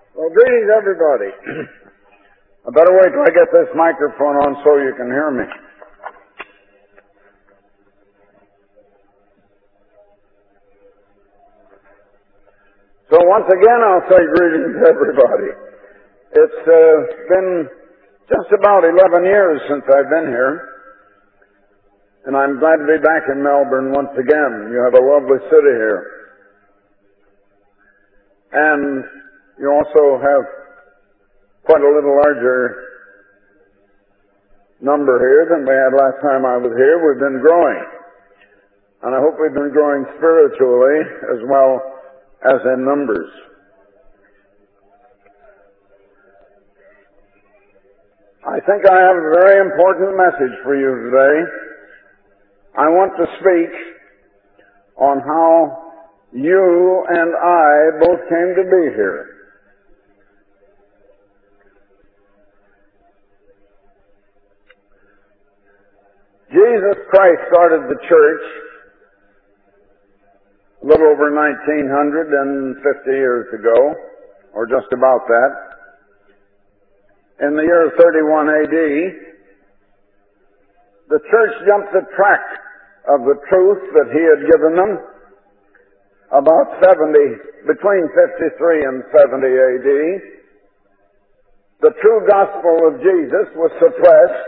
Well, greetings, everybody. I better wait till I get this microphone on so you can hear me. So once again, I'll say greetings to everybody. It's been just about 11 years since I've been here, and I'm glad to be back in Melbourne once again. You have a lovely city here. And you also have quite a little larger number here than we had last time I was here. We've been growing. And I hope we've been growing spiritually as well as in numbers. I think I have a very important message for you today. I want to speak on how you and I both came to be here. Jesus Christ started the church a little over 1950 years ago, or just about that. In the year 31 AD, the church jumped the track of the truth that he had given them between 53 and 70 AD. The true gospel of Jesus was suppressed.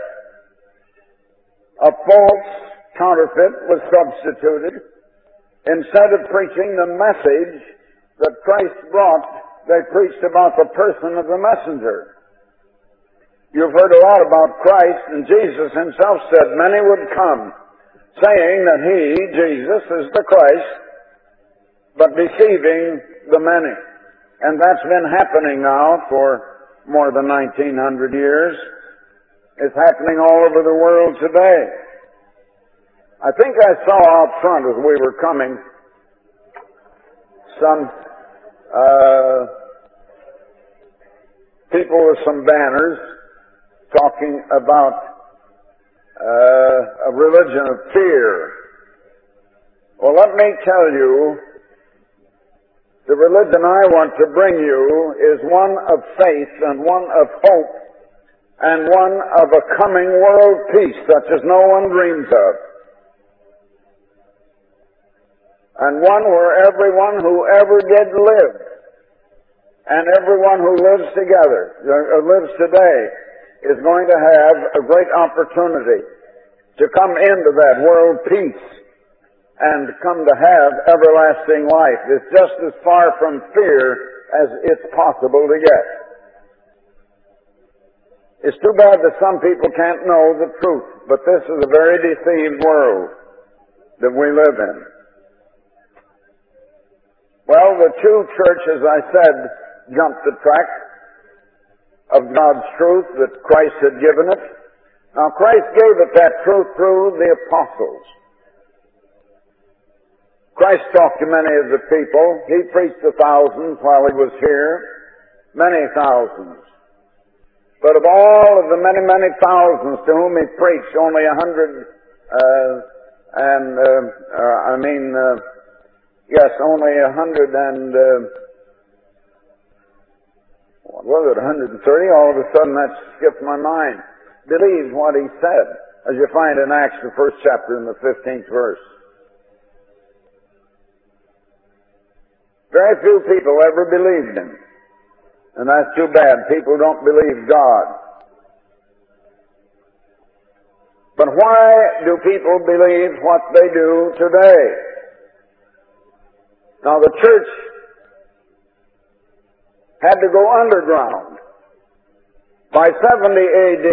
A false counterfeit was substituted. Instead of preaching the message that Christ brought, they preached about the person of the messenger. You've heard a lot about Christ, and Jesus himself said many would come, saying that he, Jesus, is the Christ, but deceiving the many. And that's been happening now for more than 1900 years. It's happening all over the world today. I think I saw out front as we were coming some people with some banners talking about a religion of fear. Well, let me tell you, the religion I want to bring you is one of faith and one of hope and one of a coming world peace such as no one dreams of. And one where everyone who ever did live and everyone who lives today is going to have a great opportunity to come into that world peace and come to have everlasting life. It's just as far from fear as it's possible to get. It's too bad that some people can't know the truth, but this is a very deceived world that we live in. Well, the true church, as I said, jumped the track of God's truth that Christ had given it. Now, Christ gave it that truth through the apostles. Christ talked to many of the people. He preached to thousands while he was here, many thousands. But of all of the many, many thousands to whom he preached, only 100, only 100 and, 130? All of a sudden that skipped my mind. Believed what he said, as you find in Acts, the 1st chapter and the 15th verse. Very few people ever believed him. And that's too bad. People don't believe God. But why do people believe what they do today? Now, the church had to go underground. By 70 AD,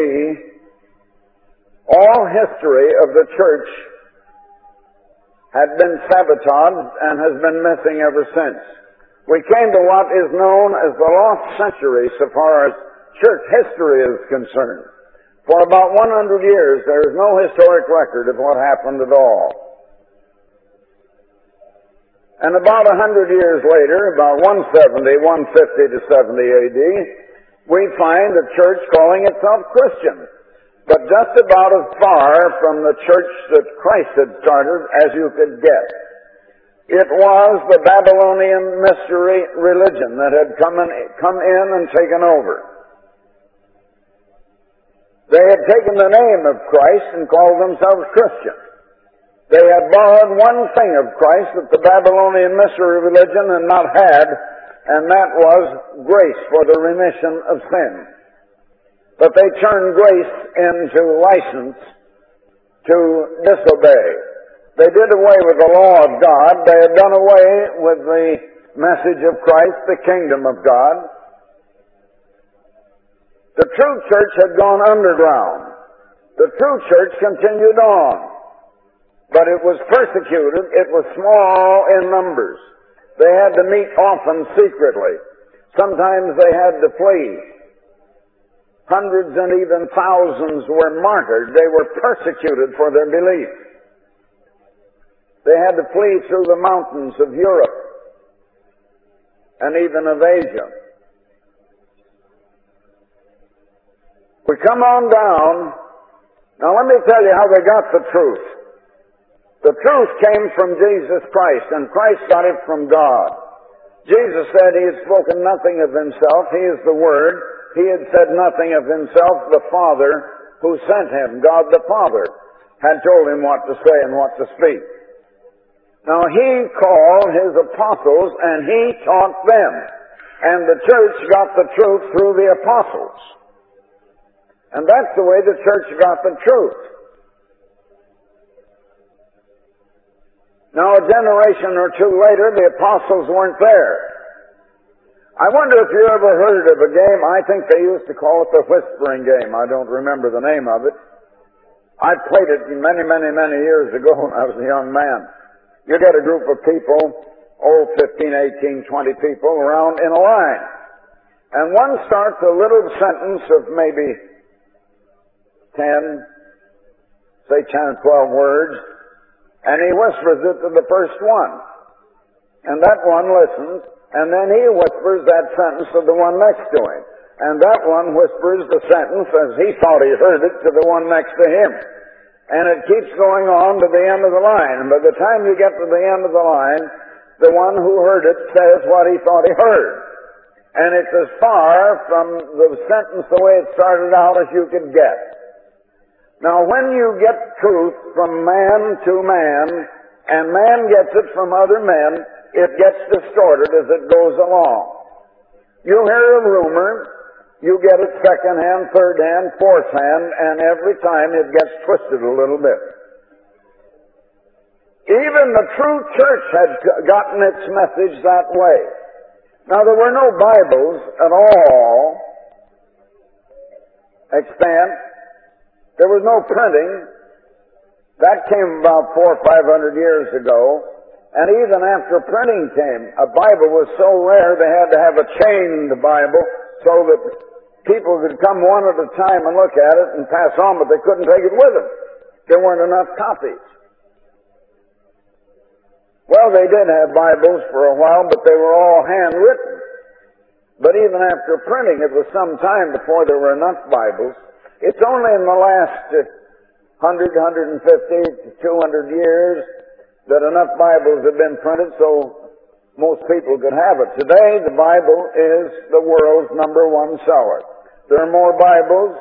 all history of the church had been sabotaged and has been missing ever since. We came to what is known as the lost century so far as church history is concerned. For about 100 years, there is no historic record of what happened at all. And about 100 years later, about 150 to 70 AD, we find the church calling itself Christian, but just about as far from the church that Christ had started as you could get. It was the Babylonian mystery religion that had come in and taken over. They had taken the name of Christ and called themselves Christians. They had borrowed one thing of Christ that the Babylonian mystery religion had not had, and that was grace for the remission of sin. But they turned grace into license to disobey. They did away with the law of God. They had done away with the message of Christ, the kingdom of God. The true church had gone underground. The true church continued on. But it was persecuted. It was small in numbers. They had to meet often secretly. Sometimes they had to flee. Hundreds and even thousands were martyred. They were persecuted for their belief. They had to flee through the mountains of Europe and even of Asia. We come on down. Now let me tell you how they got the truth. The truth came from Jesus Christ, and Christ got it from God. Jesus said He had spoken nothing of Himself. He is the Word. He had said nothing of Himself. The Father who sent Him, God the Father, had told Him what to say and what to speak. Now He called His apostles and He taught them. And the church got the truth through the apostles. And that's the way the church got the truth. Now, a generation or two later, the apostles weren't there. I wonder if you ever heard of a game, I think they used to call it the whispering game. I don't remember the name of it. I played it many, many, many years ago when I was a young man. You get a group of people, 15, 18, 20 people around in a line. And one starts a little sentence of maybe 10, say 10 or 12 words, and he whispers it to the first one. And that one listens, and then he whispers that sentence to the one next to him. And that one whispers the sentence as he thought he heard it to the one next to him. And it keeps going on to the end of the line. And by the time you get to the end of the line, the one who heard it says what he thought he heard. And it's as far from the sentence the way it started out as you could get. Now, when you get truth from man to man, and man gets it from other men, it gets distorted as it goes along. You hear a rumor, you get it second hand, third hand, fourth hand, and every time it gets twisted a little bit. Even the true church had gotten its message that way. Now, there were no Bibles at all extant. There was no printing. That came about 400 or 500 years ago. And even after printing came, a Bible was so rare they had to have a chained Bible so that people could come one at a time and look at it and pass on, but they couldn't take it with them. There weren't enough copies. Well, they did have Bibles for a while, but they were all handwritten. But even after printing, it was some time before there were enough Bibles. It's only in the last 100, 150 to 200 years that enough Bibles have been printed so most people could have it. Today, the Bible is the world's #1 seller. There are more Bibles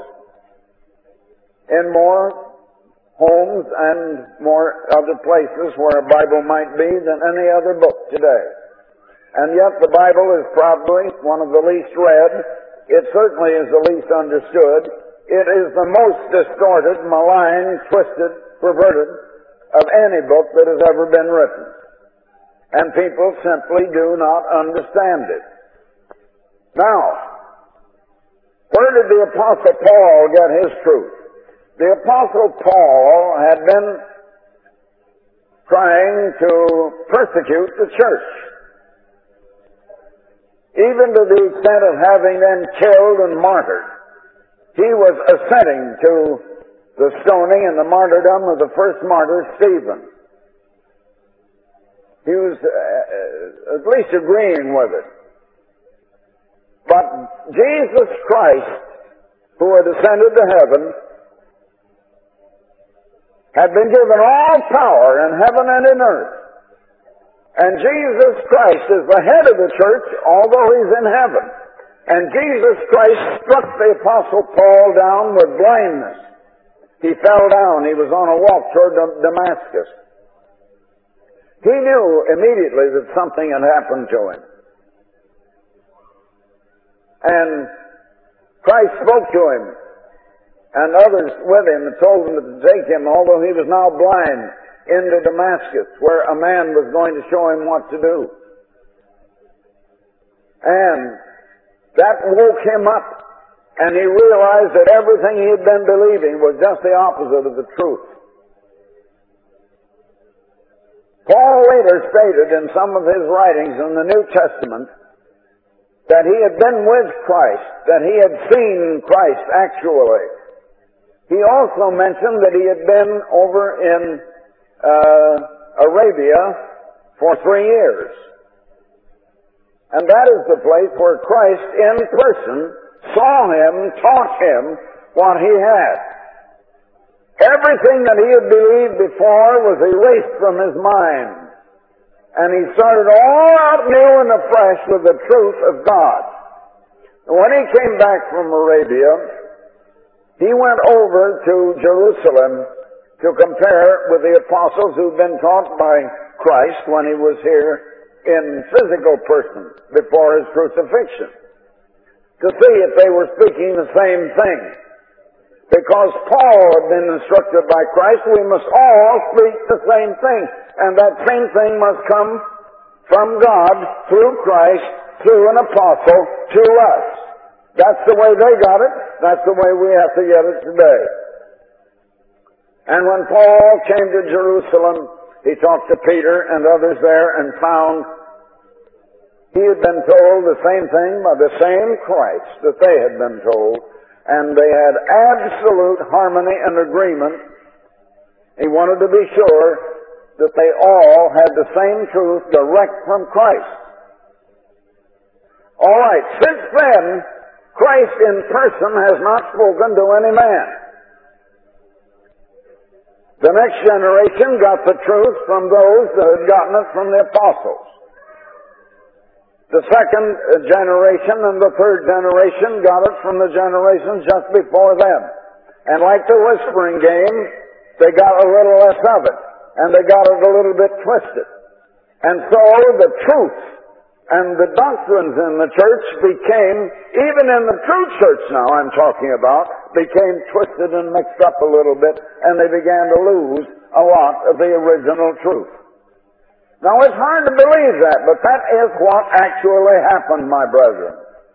in more homes and more other places where a Bible might be than any other book today. And yet the Bible is probably one of the least read. It certainly is the least understood. It is the most distorted, malign, twisted, perverted of any book that has ever been written. And people simply do not understand it. Now, where did the Apostle Paul get his truth? The Apostle Paul had been trying to persecute the church, even to the extent of having them killed and martyred. He was assenting to the stoning and the martyrdom of the first martyr, Stephen. He was at least agreeing with it. But Jesus Christ, who had ascended to heaven, had been given all power in heaven and in earth. And Jesus Christ is the head of the church, although He's in heaven. And Jesus Christ struck the Apostle Paul down with blindness. He fell down. He was on a walk toward Damascus. He knew immediately that something had happened to him. And Christ spoke to him, and others with him, and told him to take him, although he was now blind, into Damascus, where a man was going to show him what to do. And that woke him up, and he realized that everything he had been believing was just the opposite of the truth. Paul later stated in some of his writings in the New Testament that he had been with Christ, that he had seen Christ actually. He also mentioned that he had been over in Arabia for 3 years. And that is the place where Christ in person saw him, taught him what he had. Everything that he had believed before was erased from his mind. And he started all out new and afresh with the truth of God. And when he came back from Arabia, he went over to Jerusalem to compare with the apostles who'd been taught by Christ when he was here in physical person before his crucifixion, to see if they were speaking the same thing. Because Paul had been instructed by Christ, we must all speak the same thing. And that same thing must come from God, through Christ, through an apostle, to us. That's the way they got it. That's the way we have to get it today. And when Paul came to Jerusalem, he talked to Peter and others there and found he had been told the same thing by the same Christ that they had been told. And they had absolute harmony and agreement. He wanted to be sure that they all had the same truth direct from Christ. All right, since then, Christ in person has not spoken to any man. The next generation got the truth from those that had gotten it from the apostles. The second generation and the third generation got it from the generations just before them. And like the whispering game, they got a little less of it. And they got it a little bit twisted. And so the truth and the doctrines in the church became, even in the true church now I'm talking about, became twisted and mixed up a little bit, and they began to lose a lot of the original truth. Now it's hard to believe that, but that is what actually happened, my brethren.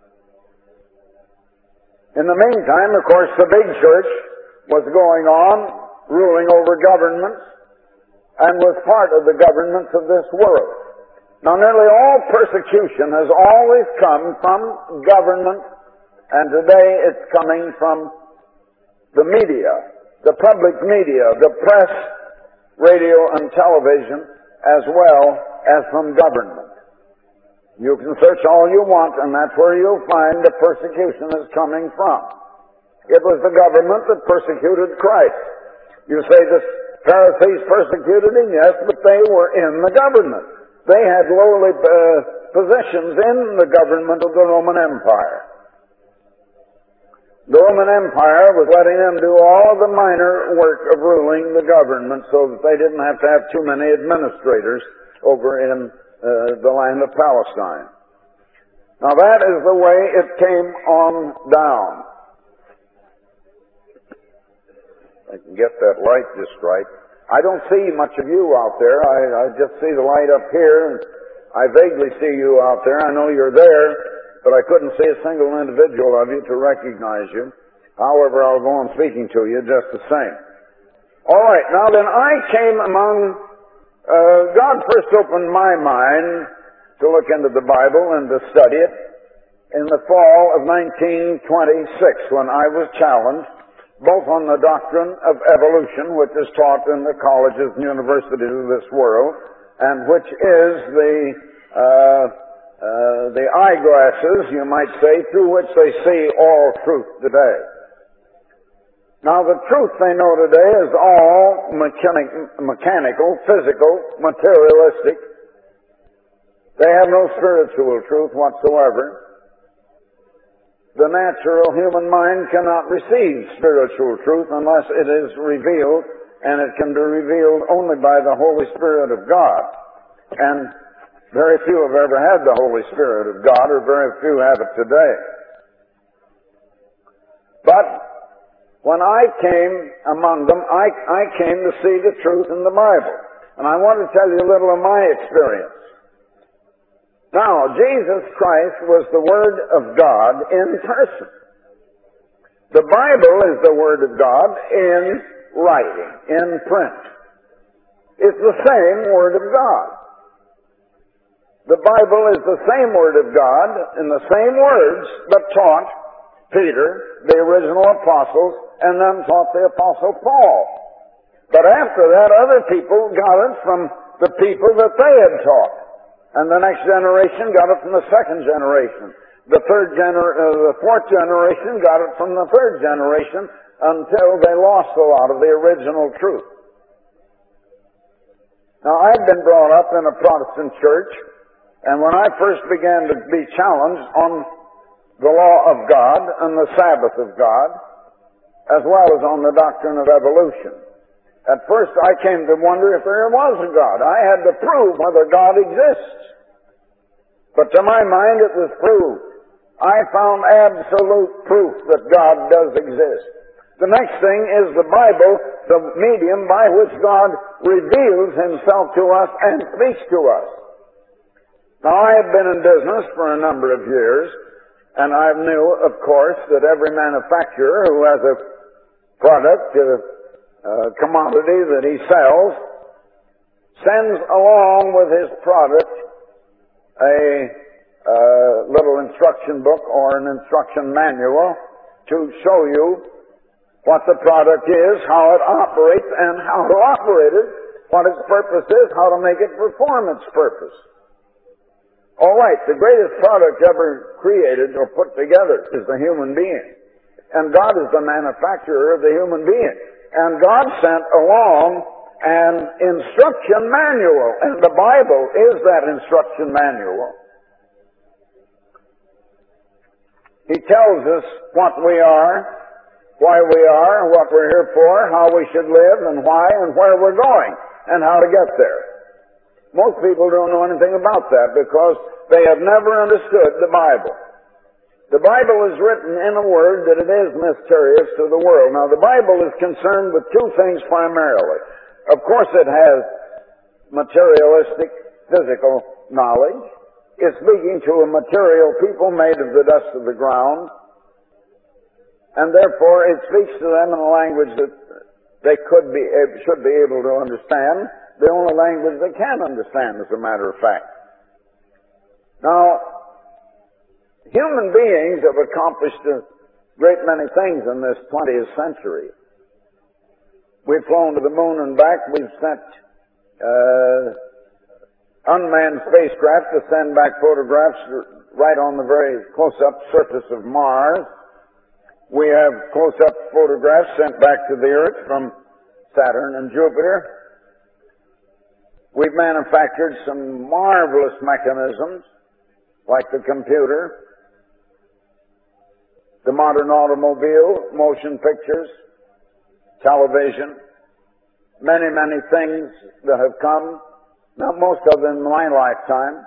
In the meantime, of course, the big church was going on, ruling over governments, and was part of the governments of this world. Now nearly all persecution has always come from government, and today it's coming from the media, the public media, the press, radio, and television, as well as from government. You can search all you want, and that's where you'll find the persecution is coming from. It was the government that persecuted Christ. You say the Pharisees persecuted him, yes, but they were in the government. They had lowly positions in the government of the Roman Empire. The Roman Empire was letting them do all the minor work of ruling the government so that they didn't have to have too many administrators over in the land of Palestine. Now that is the way it came on down. I can get that light just right. I don't see much of you out there. I just see the light up here, and I vaguely see you out there. I know you're there, but I couldn't see a single individual of you to recognize you. However, I'll go on speaking to you just the same. All right, now then I came among, God first opened my mind to look into the Bible and to study it in the fall of 1926 when I was challenged both on the doctrine of evolution, which is taught in the colleges and universities of this world, and which is the eyeglasses, you might say, through which they see all truth today. Now, the truth they know today is all mechanical, physical, materialistic, They have no spiritual truth whatsoever. The natural human mind cannot receive spiritual truth unless it is revealed, and it can be revealed only by the Holy Spirit of God. And very few have ever had the Holy Spirit of God, or very few have it today. But when I came among them, I came to see the truth in the Bible. And I want to tell you a little of my experience. Now, Jesus Christ was the Word of God in person. The Bible is the Word of God in writing, in print. It's the same Word of God. The Bible is the same Word of God in the same words that taught Peter, the original apostles, and then taught the Apostle Paul. But after that, other people got it from the people that they had taught. And the next generation got it from the second generation. The fourth generation got it from the third generation until they lost a lot of the original truth. Now, I've been brought up in a Protestant church, and when I first began to be challenged on the law of God and the Sabbath of God, as well as on the doctrine of evolution, at first I came to wonder if there was a God. I had to prove whether God exists. But to my mind it was proved. I found absolute proof that God does exist. The next thing is the Bible, the medium by which God reveals Himself to us and speaks to us. Now, I have been in business for a number of years, and I knew, of course, that every manufacturer who has a product, commodity that he sells, sends along with his product a little instruction book or an instruction manual to show you what the product is, how it operates, and how to operate it, what its purpose is, how to make it perform its purpose. All right, the greatest product ever created or put together is the human being. And God is the manufacturer of the human being. And God sent along an instruction manual, and the Bible is that instruction manual. He tells us what we are, why we are, what we're here for, how we should live, and why, and where we're going, and how to get there. Most people don't know anything about that because they have never understood the Bible. The Bible is written in a word that it is mysterious to the world. Now, the Bible is concerned with two things primarily. Of course, it has materialistic, physical knowledge. It's speaking to a material people made of the dust of the ground. And therefore, it speaks to them in a language that they should be able to understand. The only language they can understand, as a matter of fact. Now, human beings have accomplished a great many things in this 20th century. We've flown to the moon and back. We've sent unmanned spacecraft to send back photographs right on the very close-up surface of Mars. We have close-up photographs sent back to the Earth from Saturn and Jupiter. We've manufactured some marvelous mechanisms, like the computer, the modern automobile, motion pictures, television, many, many things that have come, not most of them in my lifetime,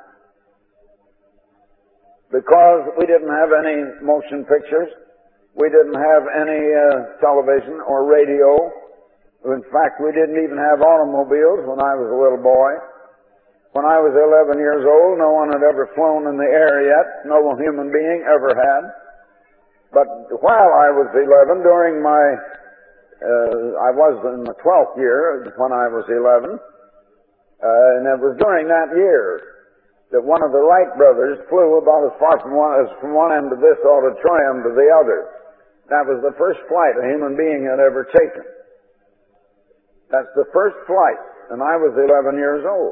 because we didn't have any motion pictures, we didn't have any television or radio. In fact, we didn't even have automobiles when I was a little boy. When I was 11 years old, no one had ever flown in the air yet. No human being ever had. But while I was 11, during my, I was in the 12th year when I was 11, and it was during that year that one of the Wright brothers flew about as far from one end of this auditorium to the other. That was the first flight a human being had ever taken. That's the first flight, and I was 11 years old.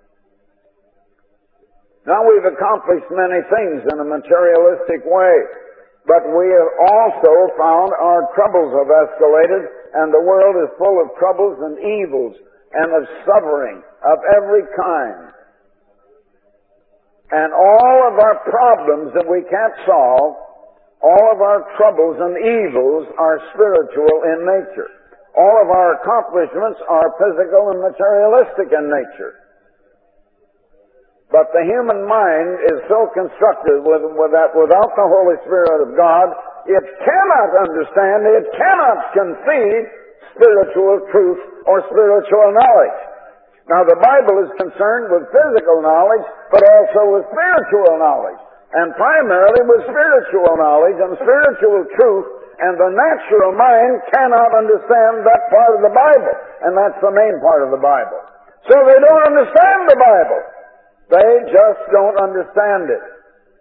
Now we've accomplished many things in a materialistic way, but we have also found our troubles have escalated, and the world is full of troubles and evils and of suffering of every kind. And all of our problems that we can't solve, all of our troubles and evils are spiritual in nature. All of our accomplishments are physical and materialistic in nature. But the human mind is so constructed that without the Holy Spirit of God, it cannot understand, it cannot conceive spiritual truth or spiritual knowledge. Now the Bible is concerned with physical knowledge, but also with spiritual knowledge. And primarily with spiritual knowledge and spiritual truth, and the natural mind cannot understand that part of the Bible. And that's the main part of the Bible. So they don't understand the Bible. They just don't understand it.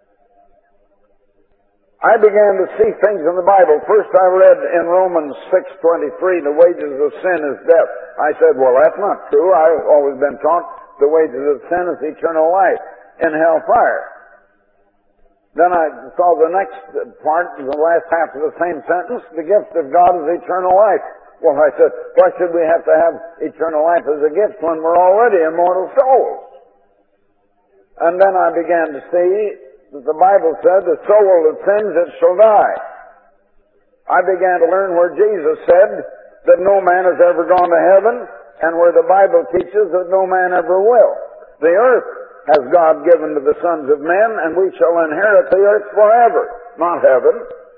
I began to see things in the Bible. First I read in Romans 6:23, the wages of sin is death. I said, well, that's not true. I've always been taught the wages of sin is eternal life in hellfire. Then I saw the next part, the last half of the same sentence, the gift of God is eternal life. Well, I said, why should we have to have eternal life as a gift when we're already immortal souls? And then I began to see that the Bible said, the soul that sins, it shall die. I began to learn where Jesus said that no man has ever gone to heaven, and where the Bible teaches that no man ever will. The earth has God given to the sons of men, and we shall inherit the earth forever, not heaven.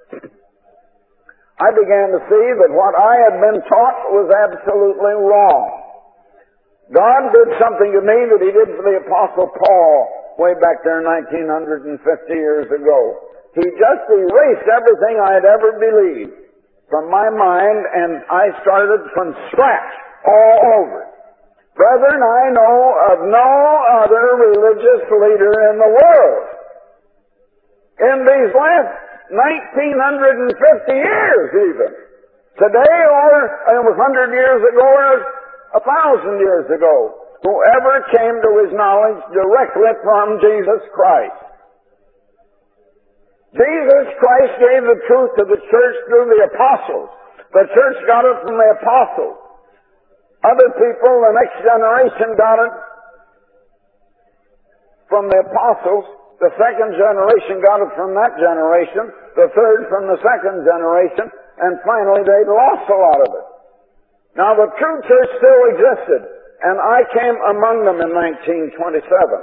I began to see that what I had been taught was absolutely wrong. God did something to me that He did for the Apostle Paul way back there 1950 years ago. He just erased everything I had ever believed from my mind, and I started from scratch all over. Brethren, I know of no other religious leader in the world in these last 1950 years even, today or 100 years ago or 1,000 years ago, whoever came to his knowledge directly from Jesus Christ. Jesus Christ gave the truth to the church through the apostles. The church got it from the apostles. Other people, the next generation, got it from the apostles. The second generation got it from that generation. The third from the second generation. And finally, they lost a lot of it. Now, the true church still existed, and I came among them in 1927.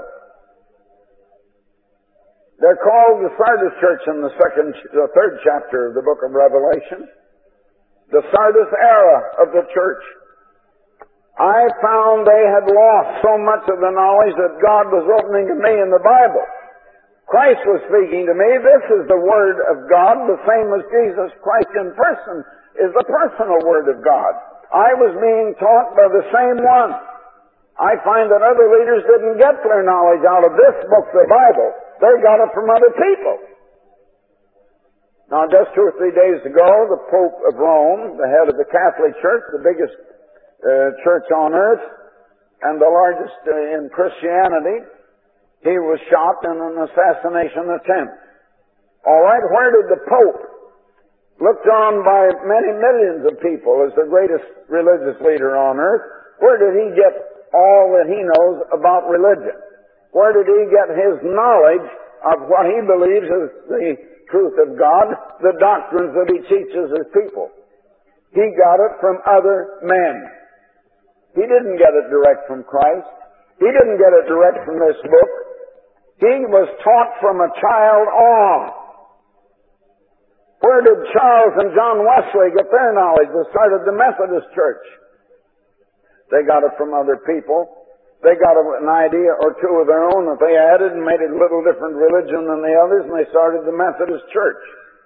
They're called the Sardis Church in the third chapter of the book of Revelation. The Sardis era of the church. I found they had lost so much of the knowledge that God was opening to me in the Bible. Christ was speaking to me. This is the Word of God, the same as Jesus Christ in person is the personal Word of God. I was being taught by the same one. I find that other leaders didn't get their knowledge out of this book, the Bible. They got it from other people. Now, just 2 or 3 days ago, the Pope of Rome, the head of the Catholic Church, the biggest church on earth, and the largest in Christianity, he was shot in an assassination attempt. All right, where did the Pope, looked on by many millions of people as the greatest religious leader on earth, where did he get all that he knows about religion? Where did he get his knowledge of what he believes is the truth of God, the doctrines that he teaches his people? He got it from other men. He didn't get it direct from Christ. He didn't get it direct from this book. He was taught from a child on. Where did Charles and John Wesley get their knowledge that started the Methodist Church? They got it from other people. They got an idea or two of their own that they added and made it a little different religion than the others, and they started the Methodist Church.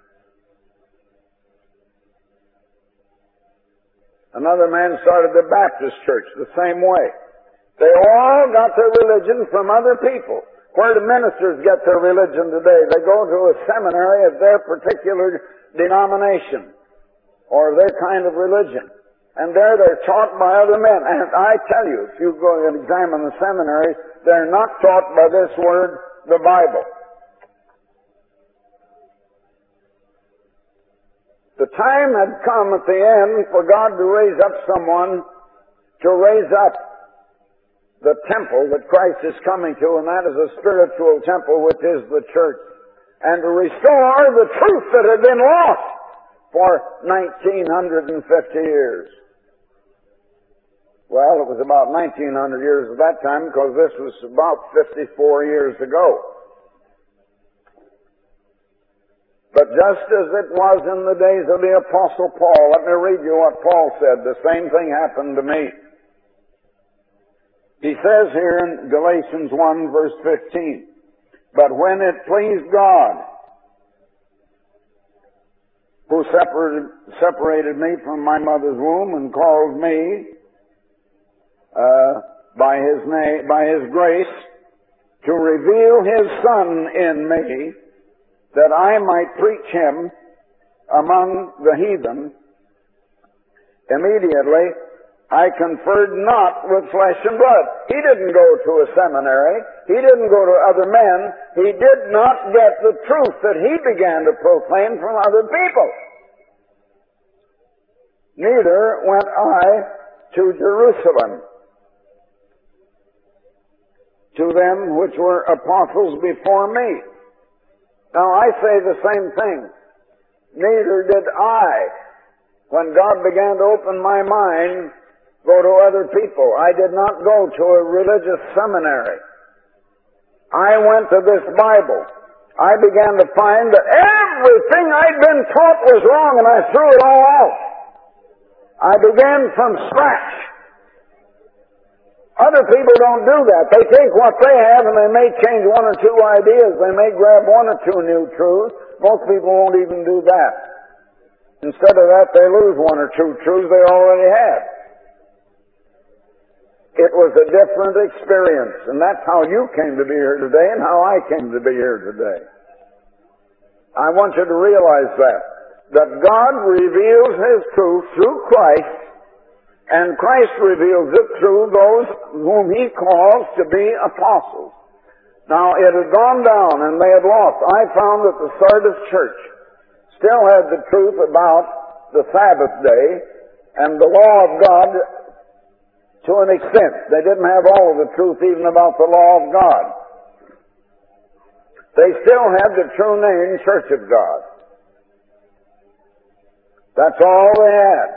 Another man started the Baptist Church the same way. They all got their religion from other people. Where do ministers get their religion today? They go to a seminary of their particular denomination or their kind of religion. And there they're taught by other men. And I tell you, if you go and examine the seminaries, they're not taught by this word, the Bible. The time had come at the end for God to raise up someone to raise up the temple that Christ is coming to, and that is a spiritual temple, which is the church, and to restore the truth that had been lost for 1950 years. Well, it was about 1900 years at that time, because this was about 54 years ago. But just as it was in the days of the Apostle Paul, let me read you what Paul said. The same thing happened to me. He says here in Galatians 1, verse 15, "But when it pleased God, who separated me from my mother's womb and called me by His grace, to reveal His Son in me, that I might preach Him among the heathen, immediately I conferred not with flesh and blood." He didn't go to a seminary. He didn't go to other men. He did not get the truth that he began to proclaim from other people. "Neither went I to Jerusalem, to them which were apostles before me." Now I say the same thing. Neither did I, when God began to open my mind, go to other people. I did not go to a religious seminary. I went to this Bible. I began to find that everything I'd been taught was wrong, and I threw it all out. I began from scratch. Other people don't do that. They take what they have and they may change one or two ideas. They may grab one or two new truths. Most people won't even do that. Instead of that, they lose one or two truths they already had. It was a different experience, and that's how you came to be here today and how I came to be here today. I want you to realize that God reveals His truth through Christ, and Christ reveals it through those whom He calls to be apostles. Now, it had gone down and they had lost. I found that the Sardis church still had the truth about the Sabbath day and the law of God to an extent. They didn't have all of the truth even about the law of God. They still had the true name Church of God. That's all they had.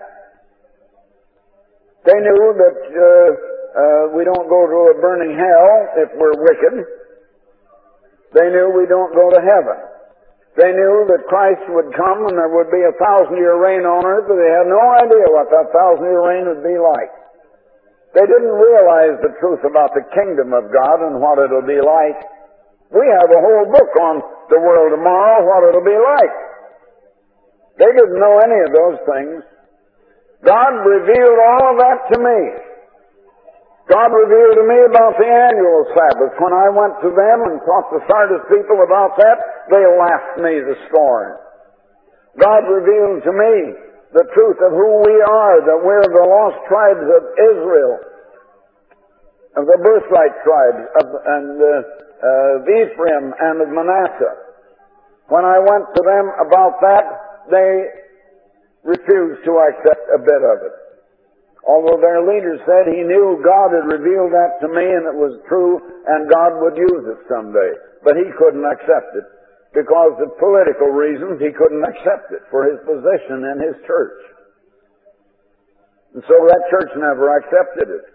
They knew that we don't go to a burning hell if we're wicked. They knew we don't go to heaven. They knew that Christ would come and there would be 1,000-year reign on earth, but they had no idea what that 1,000-year reign would be like. They didn't realize the truth about the kingdom of God and what it'll be like. We have a whole book on the world tomorrow, what it'll be like. They didn't know any of those things. God revealed all of that to me. God revealed to me about the annual Sabbath. When I went to them and taught the Sardis people about that, they laughed me to scorn. God revealed to me the truth of who we are, that we're the lost tribes of Israel, of the birthright tribes of Ephraim and of Manasseh. When I went to them about that, they refused to accept a bit of it. Although their leader said he knew God had revealed that to me and it was true and God would use it someday. But he couldn't accept it. Because of political reasons, he couldn't accept it for his position in his church. And so that church never accepted it.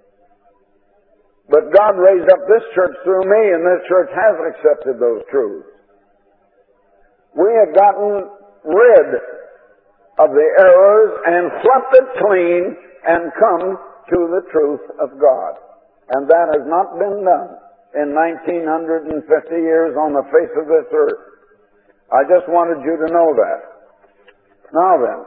But God raised up this church through me, and this church has accepted those truths. We have gotten rid of the errors and swept it clean and come to the truth of God. And that has not been done in 1950 years on the face of this earth. I just wanted you to know that. Now then,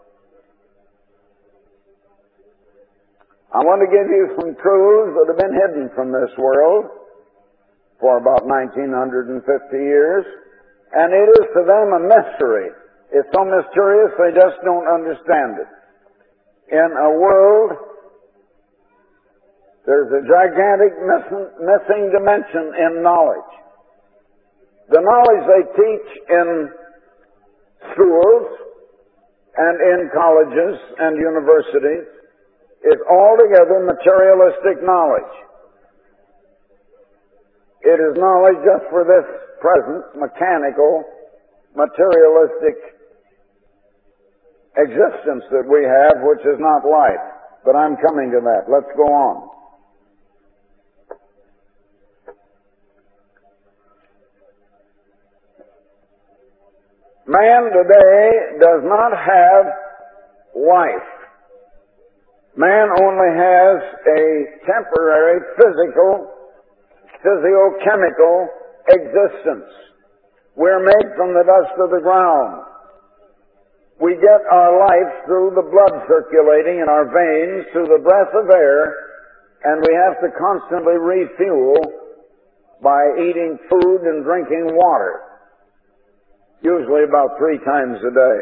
I want to give you some truths that have been hidden from this world for about 1950 years, and it is to them a mystery. It's so mysterious they just don't understand it. In a world, there's a gigantic missing dimension in knowledge. The knowledge they teach in schools and in colleges and universities is altogether materialistic knowledge. It is knowledge just for this present mechanical, materialistic existence that we have, which is not life. But I'm coming to that. Let's go on. Man today does not have life. Man only has a temporary physicochemical existence. We're made from the dust of the ground. We get our life through the blood circulating in our veins, through the breath of air, and we have to constantly refuel by eating food and drinking water, usually about 3 times a day.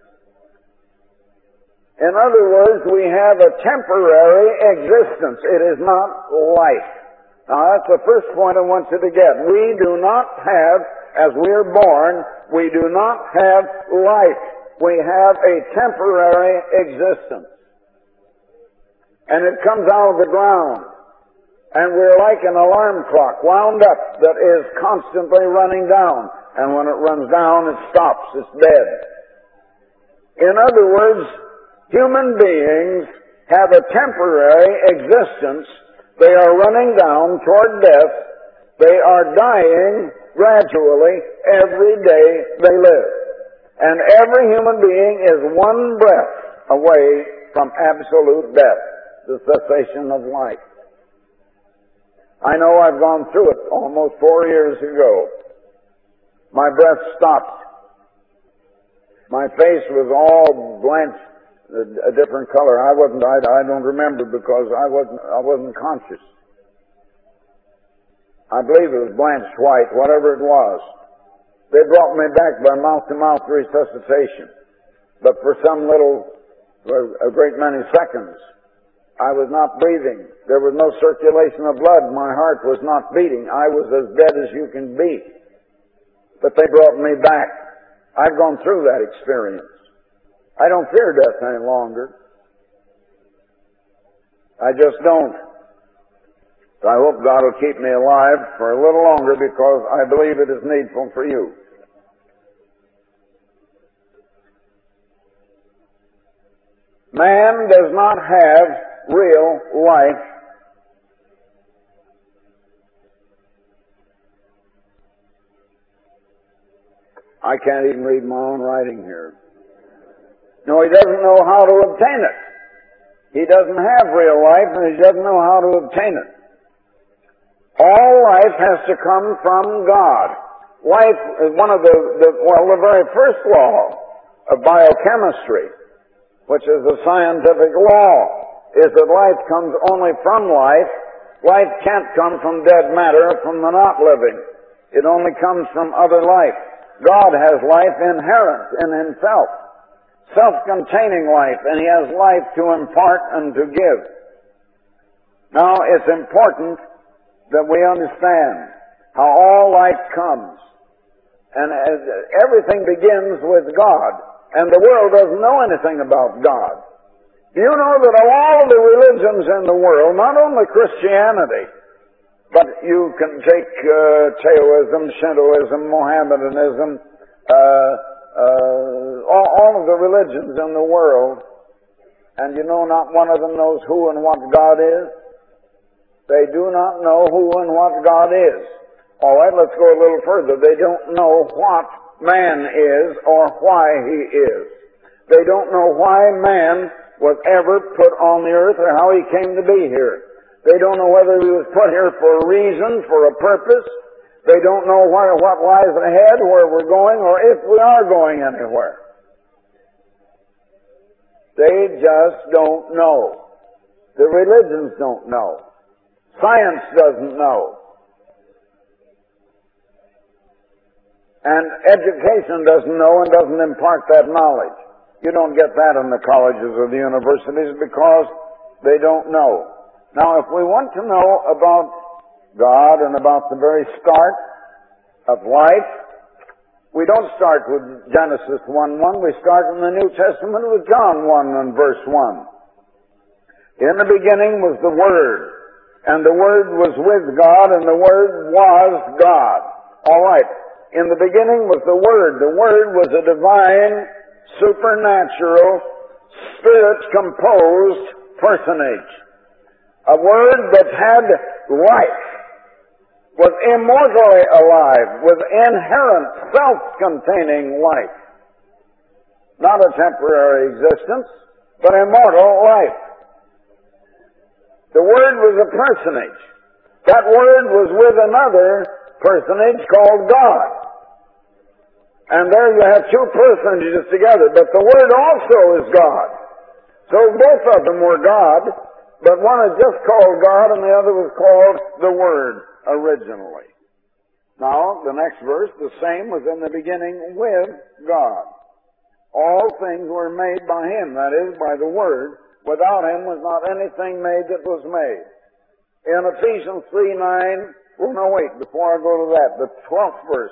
In other words, we have a temporary existence. It is not life. Now, that's the first point I want you to get. We do not have, as we are born, we do not have life. We have a temporary existence. And it comes out of the ground. And we're like an alarm clock wound up that is constantly running down. And when it runs down, it stops. It's dead. In other words, human beings have a temporary existence. They are running down toward death. They are dying gradually every day they live. And every human being is one breath away from absolute death, the cessation of life. I know I've gone through it almost 4 years ago. My breath stopped. My face was all blanched, a different color. I don't remember because I wasn't conscious. I believe it was blanched white, whatever it was. They brought me back by mouth-to-mouth resuscitation. But for a great many seconds, I was not breathing. There was no circulation of blood. My heart was not beating. I was as dead as you can be. But they brought me back. I've gone through that experience. I don't fear death any longer. I just don't. I hope God will keep me alive for a little longer because I believe it is needful for you. Man does not have real life. I can't even read my own writing here. No, he doesn't know how to obtain it. He doesn't have real life and he doesn't know how to obtain it. All life has to come from God. Life is one of the very first law of biochemistry, which is a scientific law, is that life comes only from life. Life can't come from dead matter, from the not living. It only comes from other life. God has life inherent in himself, self-containing life, and he has life to impart and to give. Now, it's important that we understand how all life comes. And everything begins with God. And the world doesn't know anything about God. Do you know that of all the religions in the world, not only Christianity, but you can take Taoism, Shintoism, Mohammedanism, all of the religions in the world, and you know not one of them knows who and what God is? They do not know who and what God is. All right, let's go a little further. They don't know what man is or why he is. They don't know why man was ever put on the earth or how he came to be here. They don't know whether he was put here for a reason, for a purpose. They don't know what lies ahead, where we're going, or if we are going anywhere. They just don't know. The religions don't know. Science doesn't know. And education doesn't know and doesn't impart that knowledge. You don't get that in the colleges or the universities because they don't know. Now, if we want to know about God and about the very start of life, we don't start with Genesis 1:1. We start in the New Testament with John 1 and verse 1. In the beginning was the Word, And the Word was with God, and the Word was God. All right. In the beginning was the Word. The Word was a divine, supernatural, Spirit-composed personage. A Word that had life, was immortally alive, with inherent, self-containing life. Not a temporary existence, but immortal life. The Word was a personage. That Word was with another personage called God. And there you have two personages together, but the Word also is God. So both of them were God, but one is just called God and the other was called the Word originally. Now, the next verse, the same was in the beginning with God. All things were made by Him, that is, by the Word. Without Him was not anything made that was made. In Ephesians 3:9, well, no, wait, before I go to that, the 12th verse,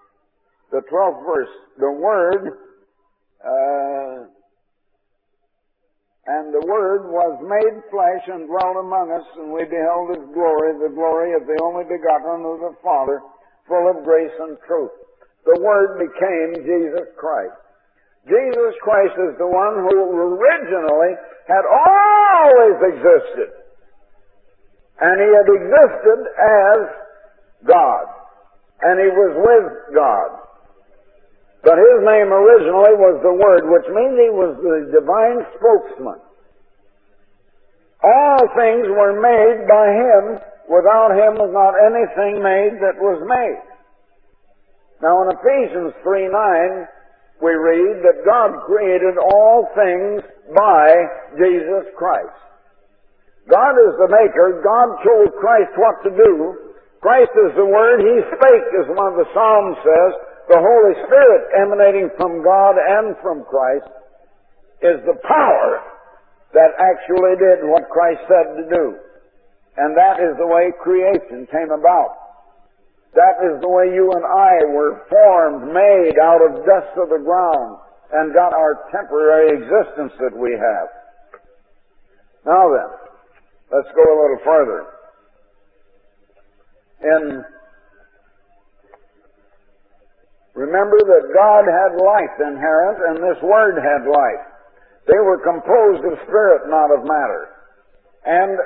the Word, and the Word was made flesh and dwelt among us, and we beheld His glory, the glory of the only begotten of the Father, full of grace and truth. The Word became Jesus Christ. Jesus Christ is the one who originally had always existed. And He had existed as God. And He was with God. But His name originally was the Word, which means He was the divine spokesman. All things were made by Him. Without Him was not anything made that was made. Now in Ephesians 3:9, we read that God created all things by Jesus Christ. God is the maker. God told Christ what to do. Christ is the Word. He spake, as one of the Psalms says. The Holy Spirit emanating from God and from Christ is the power that actually did what Christ said to do. And that is the way creation came about. That is the way you and I were formed, made out of dust of the ground, and got our temporary existence that we have. Now then, let's go a little further. Remember that God had life inherent, and this Word had life. They were composed of spirit, not of matter. And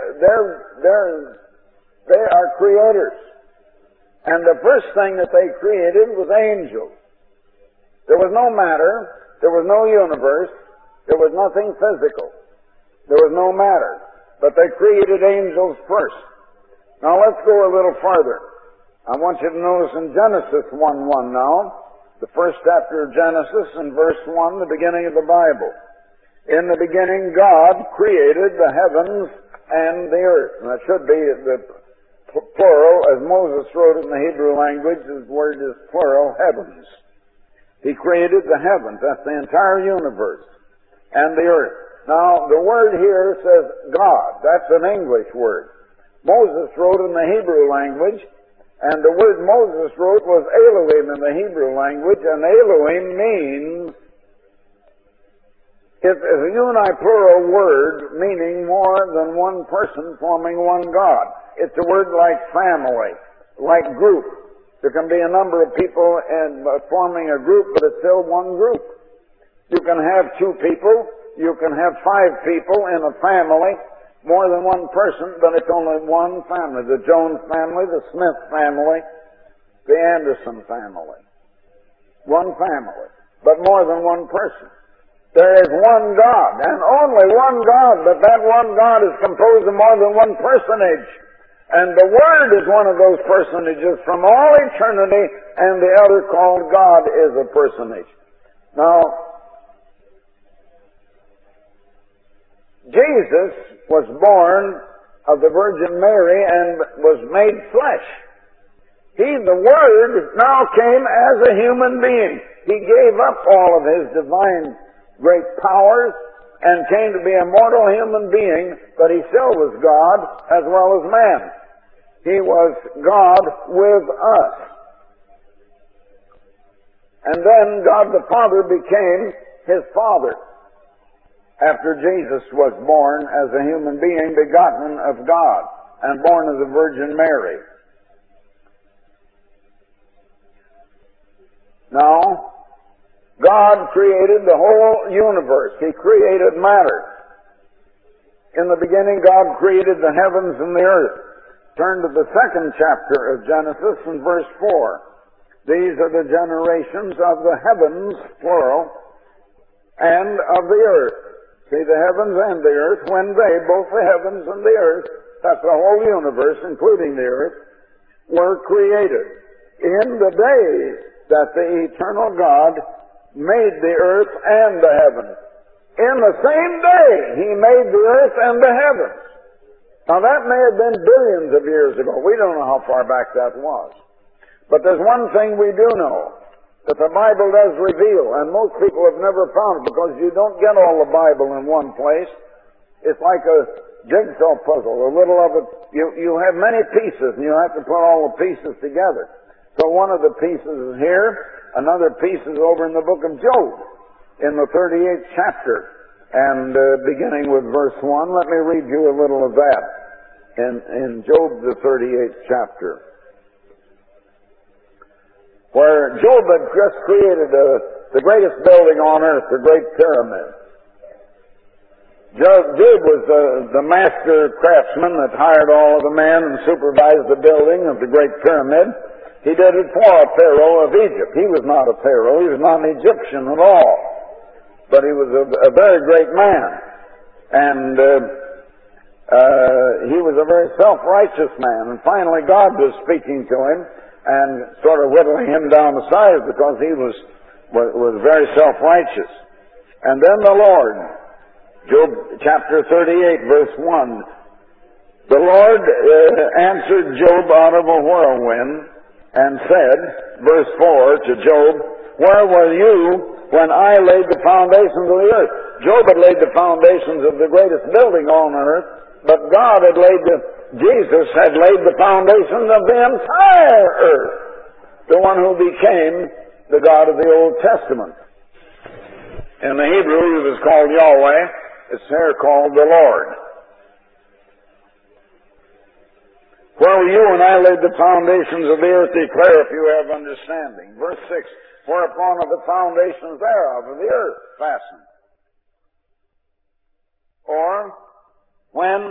they are creators. And the first thing that they created was angels. There was no matter, there was no universe, there was nothing physical. There was no matter. But they created angels first. Now let's go a little farther. I want you to notice in Genesis 1:1 now, the first chapter of Genesis and verse 1, the beginning of the Bible. In the beginning God created the heavens and the earth. And that should be the plural, as Moses wrote in the Hebrew language, his word is plural, heavens. He created the heavens, that's the entire universe, and the earth. Now, the word here says God. That's an English word. Moses wrote in the Hebrew language, and the word Moses wrote was Elohim in the Hebrew language, and Elohim means, it's a uniplural word meaning more than one person forming one God. It's a word like family, like group. There can be a number of people forming a group, but it's still one group. You can have two people, you can have 5 people in a family, more than one person, but it's only one family. The Jones family, the Smith family, the Anderson family. One family, but more than one person. There is one God, and only one God, but that one God is composed of more than one personage. And the Word is one of those personages from all eternity, and the other called God is a personage. Now, Jesus was born of the Virgin Mary and was made flesh. He, the Word, now came as a human being. He gave up all of His divine great powers and came to be a mortal human being, but He still was God as well as man. He was God with us. And then God the Father became His Father after Jesus was born as a human being begotten of God. and born of the Virgin Mary. Now, God created the whole universe. He created matter. In the beginning, God created the heavens and the earth. Turn to the 2nd chapter of Genesis and verse 4. These are the generations of the heavens, plural, and of the earth. See, the heavens and the earth, when they, both the heavens and the earth, that's the whole universe, including the earth, were created. In the day that the eternal God made the earth and the heavens. In the same day, He made the earth and the heavens. Now that may have been billions of years ago. We don't know how far back that was. But there's one thing we do know, that the Bible does reveal, and most people have never found it because you don't get all the Bible in one place. It's like a jigsaw puzzle. A little of it, you have many pieces, and you have to put all the pieces together. So one of the pieces is here, another piece is over in the book of Job, in the 38th chapter, and beginning with verse 1. Let me read you a little of that in Job, the 38th chapter, where Job had just created the greatest building on earth, the Great Pyramid. Job was the master craftsman that hired all of the men and supervised the building of the Great Pyramid. He did it for a pharaoh of Egypt. He was not a pharaoh. He was not an Egyptian at all. But he was a very great man. And he was a very self-righteous man. And finally God was speaking to him and sort of whittling him down the size because he was very self-righteous. And then the Lord, Job chapter 38, verse 1, the Lord answered Job out of a whirlwind and said, verse 4 to Job, where were you when I laid the foundations of the earth? Job had laid the foundations of the greatest building on earth, but Jesus had laid the foundations of the entire earth, the one who became the God of the Old Testament. In the Hebrew, he was called Yahweh. It's here called the Lord. Where were you when I laid the foundations of the earth? Declare if you have understanding. Verse 6, whereupon are the foundations thereof of the earth fastened? Or, when,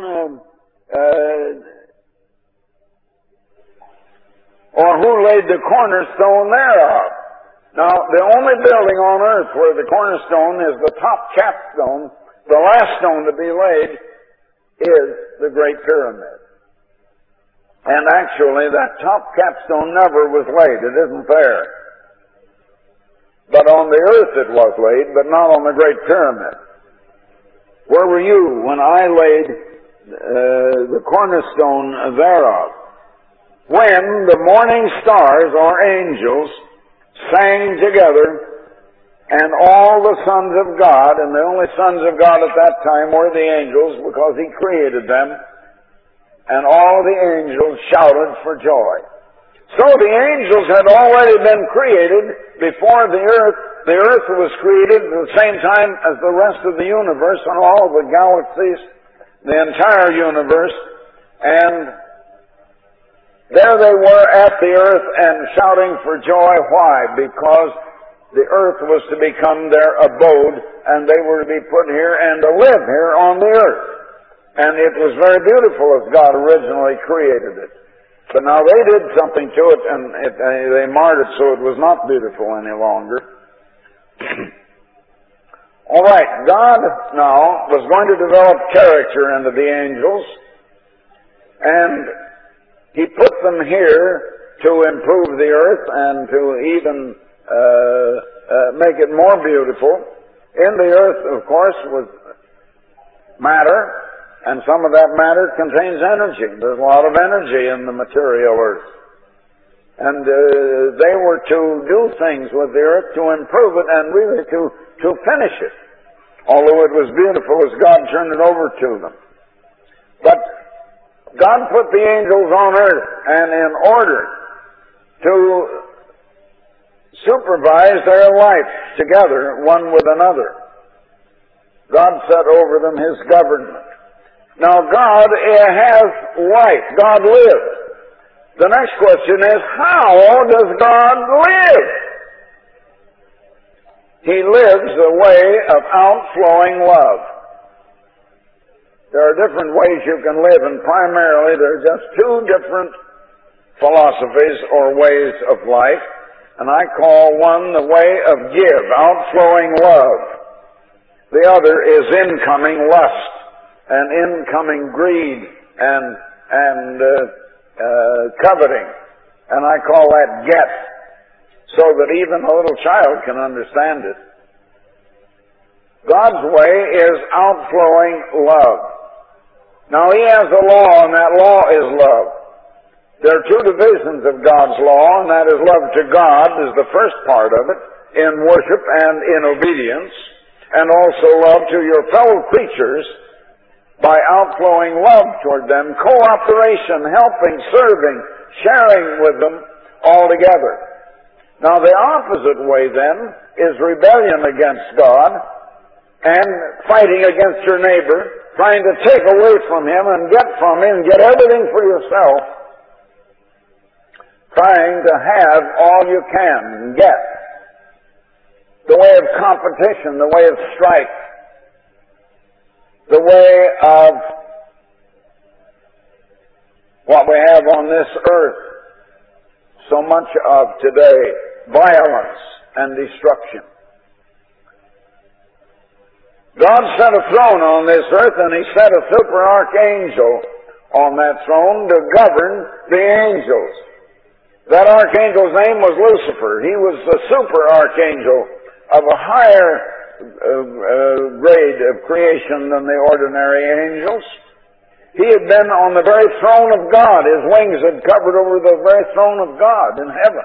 or who laid the cornerstone thereof? Now, the only building on earth where the cornerstone is the top capstone, the last stone to be laid, is the Great Pyramid. And actually, that top capstone never was laid. It isn't there. But on the earth it was laid, but not on the Great Pyramid. Where were you when I laid the cornerstone thereof? When the morning stars, or angels, sang together, and all the sons of God, and the only sons of God at that time were the angels, because He created them, and all the angels shouted for joy. So the angels had already been created before the earth. The earth was created at the same time as the rest of the universe and all the galaxies, the entire universe. And there they were at the earth and shouting for joy. Why? Because the earth was to become their abode, and they were to be put here and to live here on the earth. And it was very beautiful as God originally created it. But now they did something to it, and they marred it so it was not beautiful any longer. All right, God now was going to develop character into the angels, and He put them here to improve the earth and to even make it more beautiful. In the earth, of course, was matter. And some of that matter contains energy. There's a lot of energy in the material earth. And they were to do things with the earth to improve it and really to finish it. Although it was beautiful as God turned it over to them. But God put the angels on earth, and in order to supervise their life together, one with another, God set over them His government. Now God has life. God lives. The next question is, how does God live? He lives a way of outflowing love. There are different ways you can live, and primarily there are just two different philosophies or ways of life, and I call one the way of give, outflowing love. The other is incoming lust and incoming greed and coveting, and I call that get, so that even a little child can understand it. God's way is outflowing love. Now He has a law, and that law is love. There are two divisions of God's law, and that is love to God is the first part of it, in worship and in obedience, and also love to your fellow creatures by outflowing love toward them, cooperation, helping, serving, sharing with them all together. Now the opposite way then is rebellion against God and fighting against your neighbor, trying to take away from him and get from him, get everything for yourself, trying to have all you can and get. The way of competition, the way of strife, the way of what we have on this earth, so much of today, violence and destruction. God set a throne on this earth, and He set a super archangel on that throne to govern the angels. That archangel's name was Lucifer. He was the super archangel of a higher grade of creation than the ordinary angels. He had been on the very throne of God. His wings had covered over the very throne of God in heaven.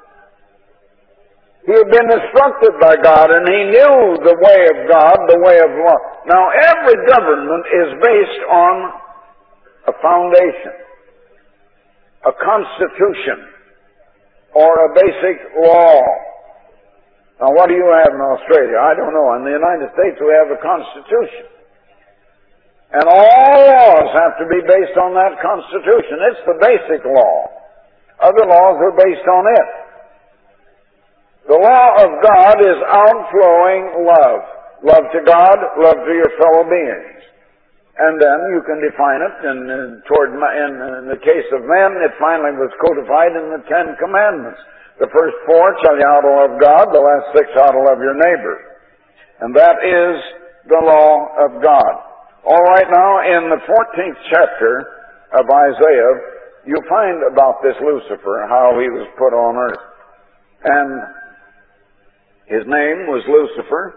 He had been instructed by God, and he knew the way of God, the way of law. Now, every government is based on a foundation, a constitution, or a basic law. Now, what do you have in Australia? I don't know. In the United States, we have a constitution. And all laws have to be based on that constitution. It's the basic law. Other laws are based on it. The law of God is outflowing love. Love to God, love to your fellow beings. And then you can define it, and in the case of men, it finally was codified in the Ten Commandments. The first four, shall you ought to love God, the last six ought to love your neighbor. And that is the law of God. All right, now in the 14th chapter of Isaiah, you find about this Lucifer, how he was put on earth. And his name was Lucifer.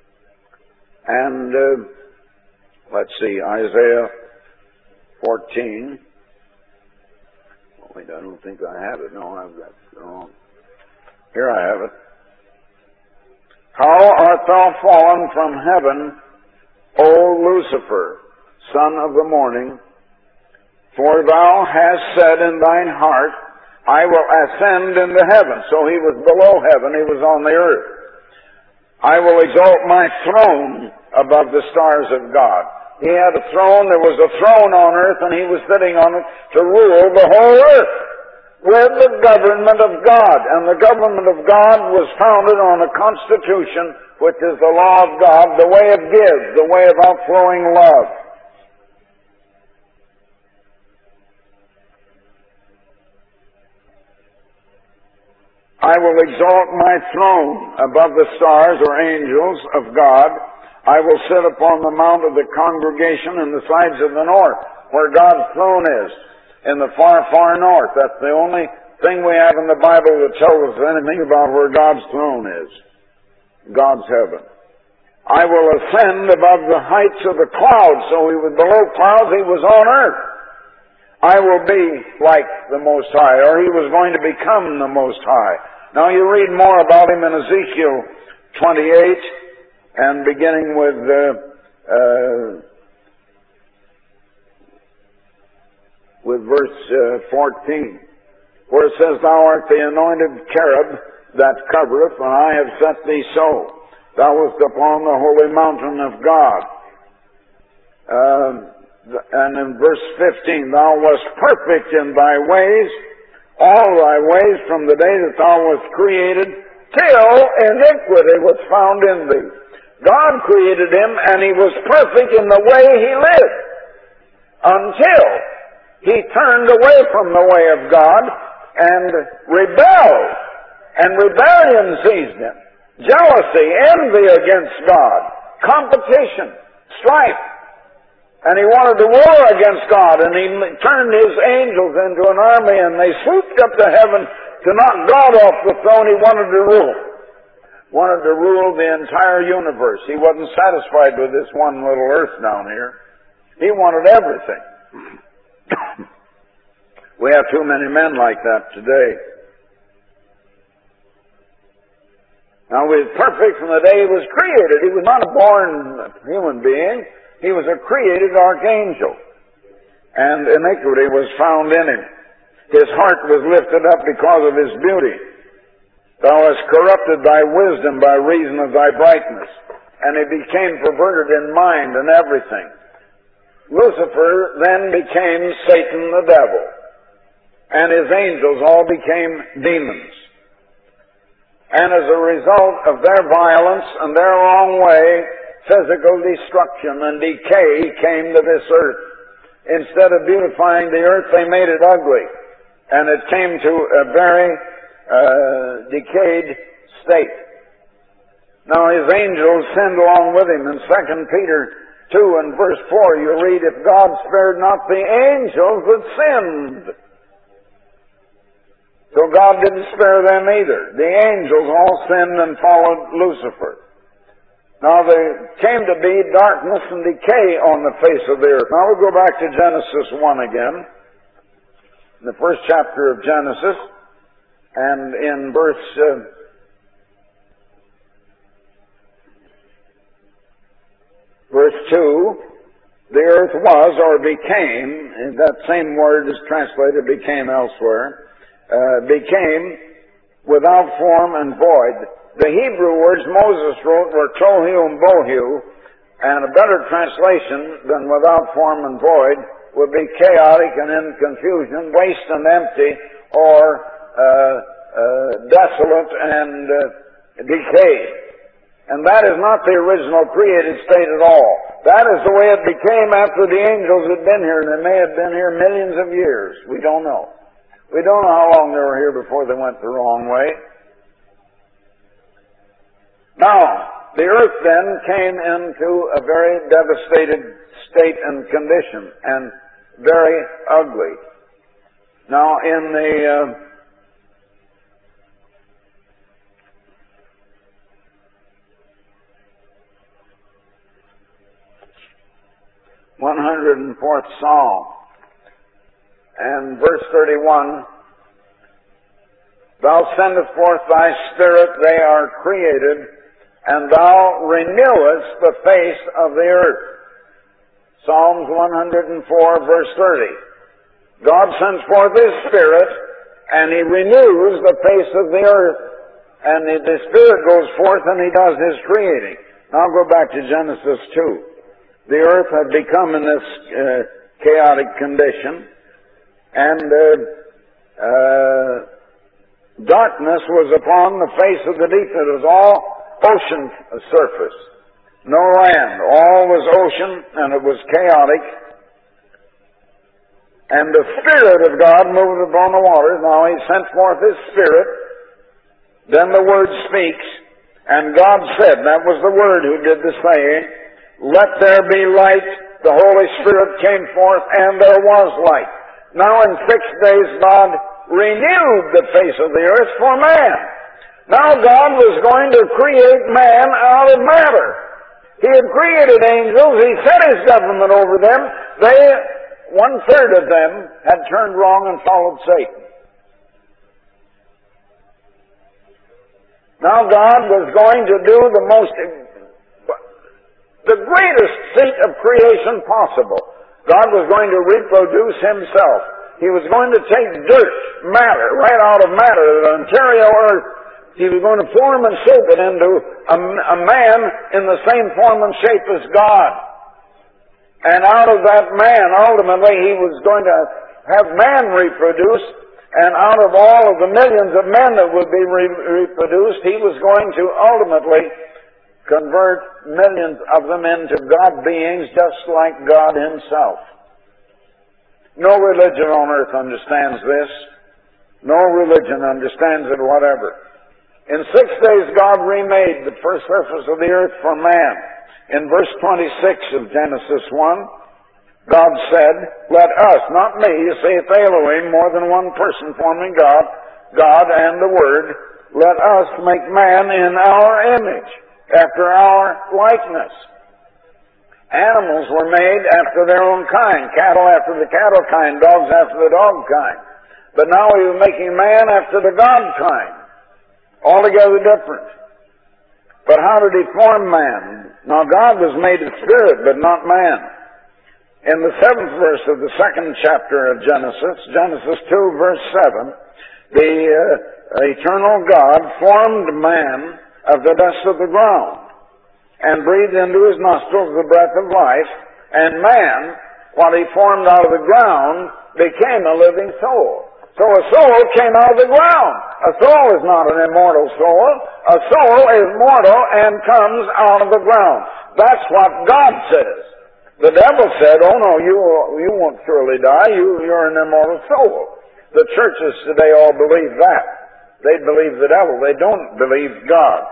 And let's see, Isaiah 14. Wait, I don't think I have it. No, I've got it wrong. Here I have it. How art thou fallen from heaven, O Lucifer, son of the morning? For thou hast said in thine heart, I will ascend into heaven. So he was below heaven, he was on the earth. I will exalt my throne above the stars of God. He had a throne, there was a throne on earth, and he was sitting on it to rule the whole earth with the government of God. And the government of God was founded on a constitution, which is the law of God, the way of give, the way of outflowing love. I will exalt my throne above the stars or angels of God. I will sit upon the mount of the congregation in the sides of the north, where God's throne is, in the far, far north. That's the only thing we have in the Bible that tells us anything about where God's throne is. God's heaven. I will ascend above the heights of the clouds. So he was below clouds, he was on earth. I will be like the Most High, or he was going to become the Most High. Now you read more about him in Ezekiel 28, and beginning with verse 14, where it says, Thou art the anointed cherub that covereth, and I have set thee so. Thou wast upon the holy mountain of God. And in verse 15, thou wast perfect in thy ways, all thy ways from the day that thou wast created, till iniquity was found in thee. God created him, and he was perfect in the way he lived, until he turned away from the way of God and rebelled, and rebellion seized him. Jealousy, envy against God, competition, strife. And he wanted to war against God, and he turned his angels into an army, and they swooped up to heaven to knock God off the throne. He wanted to rule. Wanted to rule the entire universe. He wasn't satisfied with this one little earth down here. He wanted everything. We have too many men like that today. Now, he was perfect from the day he was created. He was not a born human being. He was a created archangel. And iniquity was found in him. His heart was lifted up because of his beauty. Thou hast corrupted thy wisdom by reason of thy brightness. And he became perverted in mind and everything. Lucifer then became Satan the devil. And his angels all became demons. And as a result of their violence and their wrong way, physical destruction and decay came to this earth. Instead of beautifying the earth, they made it ugly. And it came to a very decayed state. Now his angels sinned along with him. In 2 Peter 2 and verse 4 you read, if God spared not the angels that sinned. So God didn't spare them either. The angels all sinned and followed Lucifer. Now there came to be darkness and decay on the face of the earth. Now we'll go back to Genesis 1 again. In the first chapter of Genesis, and in verse 2, the earth was or became, and that same word is translated became elsewhere, became without form and void. The Hebrew words Moses wrote were tohu and bohu, and a better translation than without form and void would be chaotic and in confusion, waste and empty, or desolate and decayed. And that is not the original created state at all. That is the way it became after the angels had been here, and they may have been here millions of years. We don't know. We don't know how long they were here before they went the wrong way. Now, the earth then came into a very devastated state and condition, and very ugly. Now, in the (104th Psalm) and verse 31, thou sendest forth thy Spirit, they are created, and thou renewest the face of the earth. Psalms 104, verse 30. God sends forth His Spirit, and He renews the face of the earth. And the Spirit goes forth and He does His creating. Now go back to Genesis 2. The earth had become in this chaotic condition, and darkness was upon the face of the deep. It was all ocean surface. No land. All was ocean, and it was chaotic. And the Spirit of God moved upon the waters. Now He sent forth His Spirit. Then the Word speaks. And God said, that was the Word who did the saying, let there be light. The Holy Spirit came forth, and there was light. Now in 6 days God renewed the face of the earth for man. Now God was going to create man out of matter. He had created angels. He set His government over them. They, 1/3 of them, had turned wrong and followed Satan. Now God was going to do the greatest feat of creation possible. God was going to reproduce Himself. He was going to take dirt, matter, right out of matter, the Ontario earth. He was going to form and shape it into a man in the same form and shape as God. And out of that man, ultimately, he was going to have man reproduce, and out of all of the millions of men that would be reproduced, he was going to ultimately convert millions of them into God beings just like God himself. No religion on earth understands this. No religion understands it whatever. In 6 days God remade the first surface of the earth for man. In verse 26 of Genesis 1, God said, "Let us," not me, you see, it's Elohim, more than one person forming God and the Word, "let us make man in our image, after our likeness." Animals were made after their own kind, cattle after the cattle kind, dogs after the dog kind. But now he was making man after the God kind, altogether different. But how did he form man? Now God was made of spirit, but not man. In the 7th verse of the 2nd chapter of Genesis, Genesis 2 verse 7, the eternal God formed man of the dust of the ground and breathed into his nostrils the breath of life, and man, what he formed out of the ground, became a living soul. So a soul came out of the ground. A soul is not an immortal soul. A soul is mortal and comes out of the ground. That's what God says. The devil said, "Oh no, you won't surely die. You're an immortal soul." The churches today all believe that. They believe the devil. They don't believe God.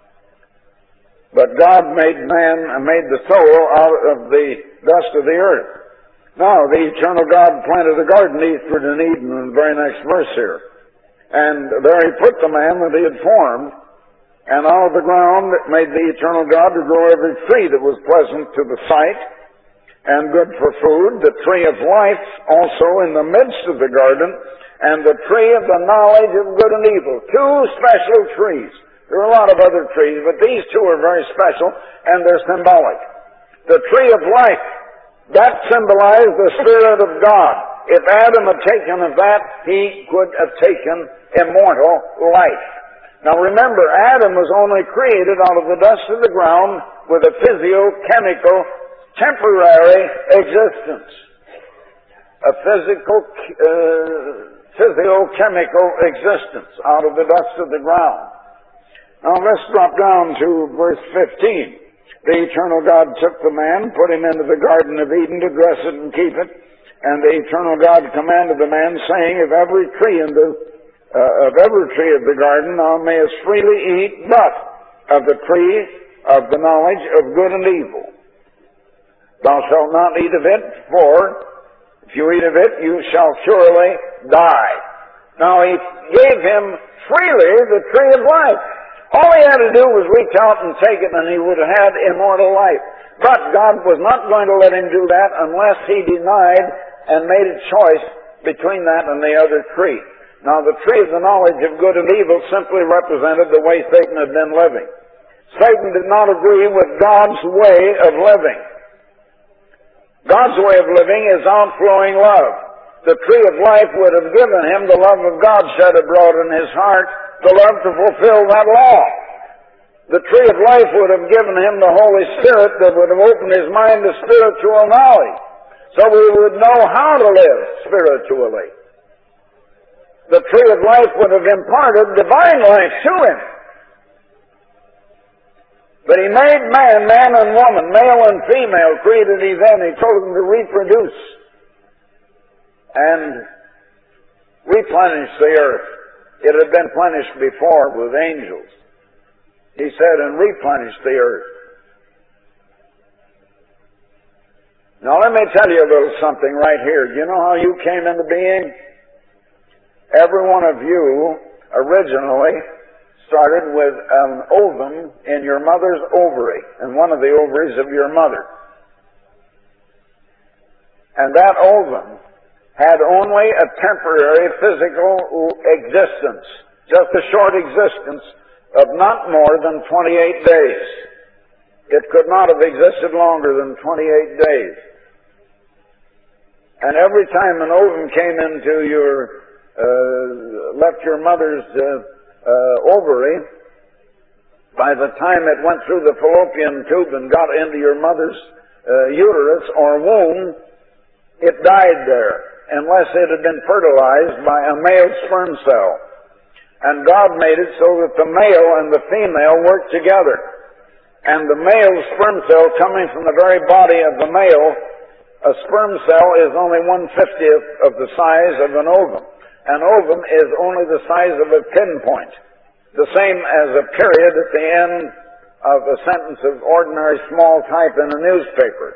But God made the soul out of the dust of the earth. Now, the eternal God planted a garden eastward in Eden in the very next verse here. And there he put the man that he had formed, and out of the ground made the eternal God to grow every tree that was pleasant to the sight and good for food, the tree of life also in the midst of the garden, and the tree of the knowledge of good and evil. 2 special trees. There are a lot of other trees, but these 2 are very special, and they're symbolic. The tree of life, that symbolized the Spirit of God. If Adam had taken of that, he could have taken immortal life. Now remember, Adam was only created out of the dust of the ground with a physiochemical, temporary existence. A physiochemical existence out of the dust of the ground. Now let's drop down to verse 15. The eternal God took the man, put him into the Garden of Eden to dress it and keep it. And the eternal God commanded the man, saying, "Of every tree of the garden thou mayest freely eat, but of the tree of the knowledge of good and evil thou shalt not eat of it, for if you eat of it, you shall surely die." Now he gave him freely the tree of life. All he had to do was reach out and take it, and he would have had immortal life. But God was not going to let him do that unless he denied and made a choice between that and the other tree. Now, the tree of the knowledge of good and evil simply represented the way Satan had been living. Satan did not agree with God's way of living. God's way of living is outflowing love. The tree of life would have given him the love of God shed abroad in his heart, the love to fulfill that law. The tree of life would have given him the Holy Spirit that would have opened his mind to spiritual knowledge, so he would know how to live spiritually. The tree of life would have imparted divine life to him. But he made man and woman, male and female, created he then. He told them to reproduce and replenish the earth. It had been plenished before with angels. He said, and replenish the earth. Now let me tell you a little something right here. Do you know how you came into being? Every one of you originally started with an ovum in your mother's ovary, in one of the ovaries of your mother. And that ovum had only a temporary physical existence, just a short existence of not more than 28 days. It could not have existed longer than 28 days. And every time an ovum came into left your mother's ovary, by the time it went through the fallopian tube and got into your mother's uterus or womb, it died there unless it had been fertilized by a male sperm cell. And God made it so that the male and the female worked together. And the male sperm cell coming from the very body of the male, a sperm cell is only 1/50th of the size of an ovum. An ovum is only the size of a pinpoint, the same as a period at the end of a sentence of ordinary small type in a newspaper.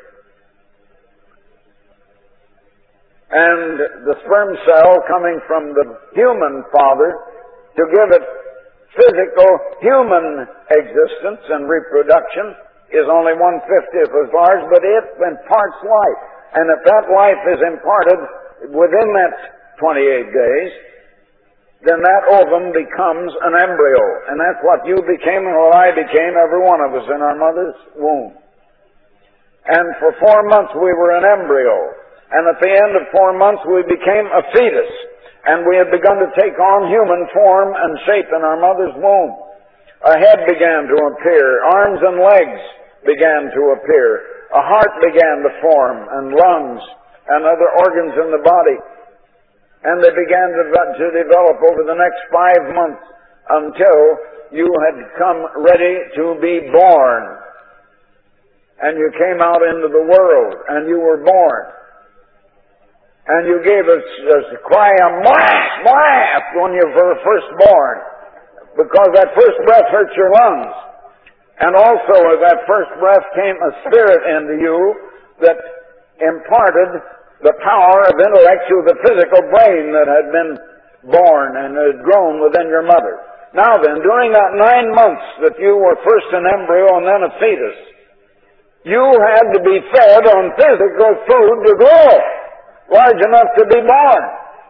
And the sperm cell coming from the human father to give it physical human existence and reproduction is only 1/50th as large, but it imparts life. And if that life is imparted within that 28 days, then that ovum becomes an embryo. And that's what you became and what I became, every one of us in our mother's womb. And for 4 months we were an embryo. And at the end of 4 months we became a fetus. And we had begun to take on human form and shape in our mother's womb. A head began to appear. Arms and legs began to appear. A heart began to form, and lungs, and other organs in the body. And they began to develop over the next 5 months until you had come ready to be born. And you came out into the world, and you were born. And you gave a cry of "Mwah!" when you were first born, because that first breath hurt your lungs. And also with that first breath came a spirit into you that imparted the power of intellect to the physical brain that had been born and had grown within your mother. Now then, during that 9 months that you were first an embryo and then a fetus, you had to be fed on physical food to grow large enough to be born.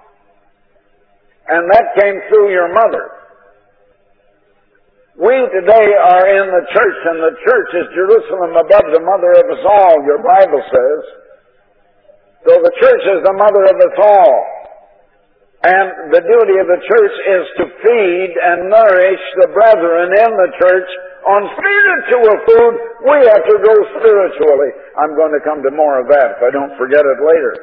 And that came through your mother. We today are in the church, and the church is Jerusalem above, the mother of us all, your Bible says. So the church is the mother of us all. And the duty of the church is to feed and nourish the brethren in the church on spiritual food. We have to grow spiritually. I'm going to come to more of that if I don't forget it later.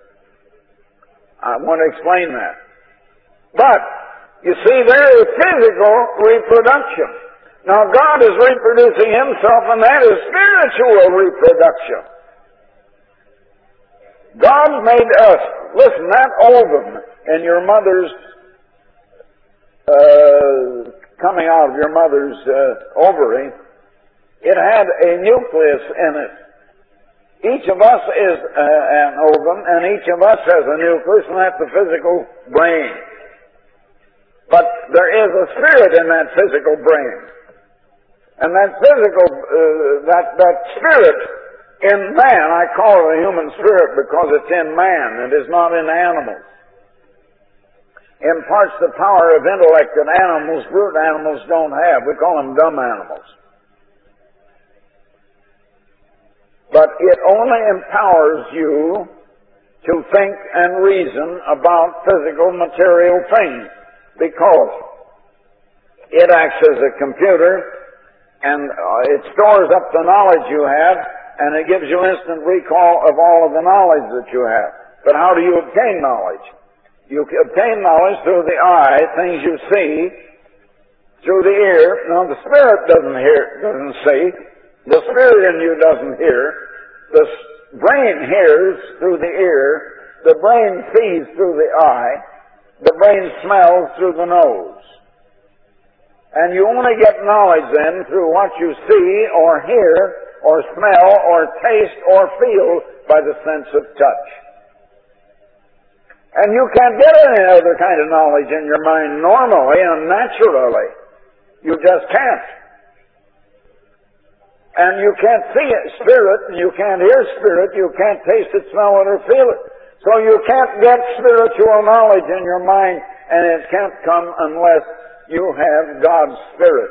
I want to explain that. But, you see, there is physical reproduction. Now, God is reproducing Himself, and that is spiritual reproduction. God made us. Listen, that ovum in your mother's, coming out of your mother's ovary, it had a nucleus in it. Each of us is an ovum, and each of us has a nucleus, and that's the physical brain. But there is a spirit in that physical brain. And that physical, that spirit in man, I call it a human spirit because it's in man, it is not in animals, imparts the power of intellect that animals, brute animals, don't have. We call them dumb animals. But it only empowers you to think and reason about physical material things, because it acts as a computer, and it stores up the knowledge you have, and it gives you instant recall of all of the knowledge that you have. But how do you obtain knowledge? You obtain knowledge through the eye, things you see, through the ear. Now the spirit doesn't see. The spirit in you doesn't hear. The brain hears through the ear. The brain sees through the eye. The brain smells through the nose. And you only get knowledge then through what you see or hear or smell or taste or feel by the sense of touch. And you can't get any other kind of knowledge in your mind normally and naturally. You just can't. And you can't see it, spirit, and you can't hear spirit, you can't taste it, smell it, or feel it. So you can't get spiritual knowledge in your mind, and it can't come unless you have God's Spirit.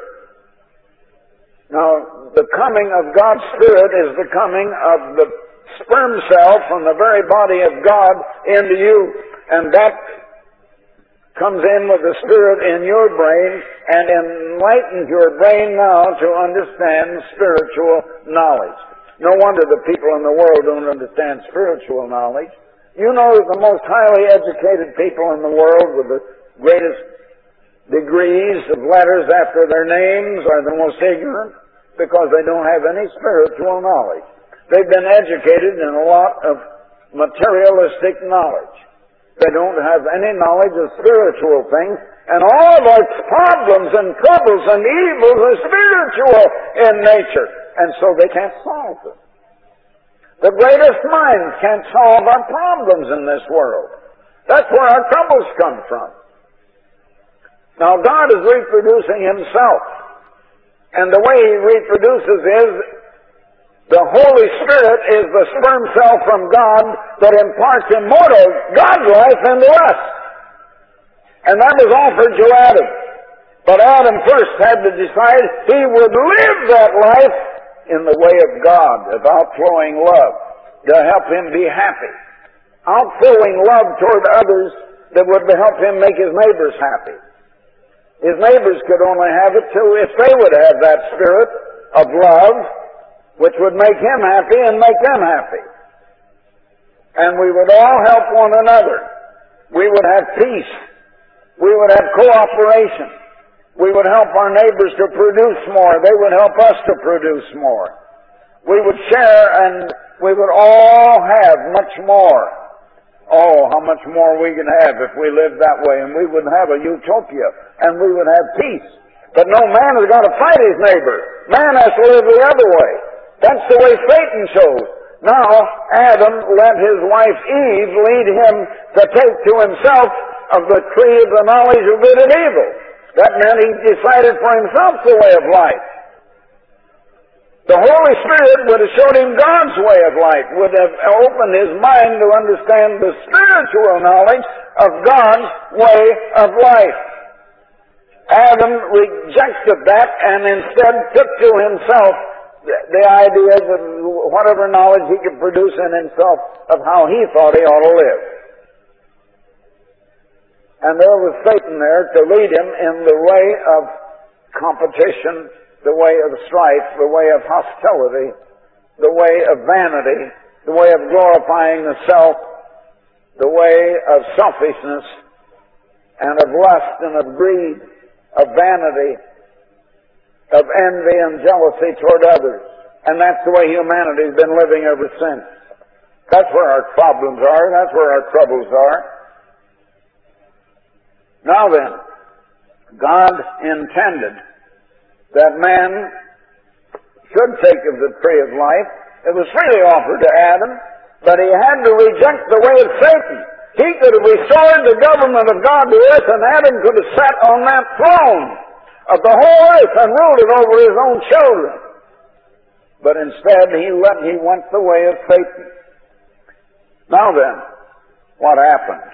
Now, the coming of God's Spirit is the coming of the sperm cell from the very body of God into you, and that comes in with the Spirit in your brain and enlightens your brain now to understand spiritual knowledge. No wonder the people in the world don't understand spiritual knowledge. You know that the most highly educated people in the world with the greatest degrees of letters after their names are the most ignorant because they don't have any spiritual knowledge. They've been educated in a lot of materialistic knowledge. They don't have any knowledge of spiritual things, and all of our problems and troubles and evils are spiritual in nature, and so they can't solve them. The greatest minds can't solve our problems in this world. That's where our troubles come from. Now, God is reproducing Himself, and the way He reproduces is the Holy Spirit is the sperm cell from God that imparts immortal God life into us. And that was offered to Adam. But Adam first had to decide he would live that life in the way of God, of outflowing love, to help him be happy. Outflowing love toward others that would help him make his neighbors happy. His neighbors could only have it too if they would have that spirit of love, which would make him happy and make them happy. And we would all help one another. We would have peace. We would have cooperation. We would help our neighbors to produce more. They would help us to produce more. We would share and we would all have much more. Oh, how much more we could have if we lived that way. And we would have a utopia. And we would have peace. But no, man has got to fight his neighbor. Man has to live the other way. That's the way Satan chose. Now, Adam let his wife Eve lead him to take to himself of the tree of the knowledge of good and evil. That meant he decided for himself the way of life. The Holy Spirit would have showed him God's way of life, would have opened his mind to understand the spiritual knowledge of God's way of life. Adam rejected that and instead took to himself the idea that whatever knowledge he could produce in himself of how he thought he ought to live. And there was Satan there to lead him in the way of competition, the way of strife, the way of hostility, the way of vanity, the way of glorifying the self, the way of selfishness, and of lust and of greed, of vanity, of envy and jealousy toward others. And that's the way humanity's been living ever since. That's where our problems are. That's where our troubles are. Now then, God intended that man should take of the tree of life. It was freely offered to Adam, but he had to reject the way of Satan. He could have restored the government of God to earth, and Adam could have sat on that throne of the whole earth and ruled it over his own children. But instead, he went the way of Satan. Now then, what happened?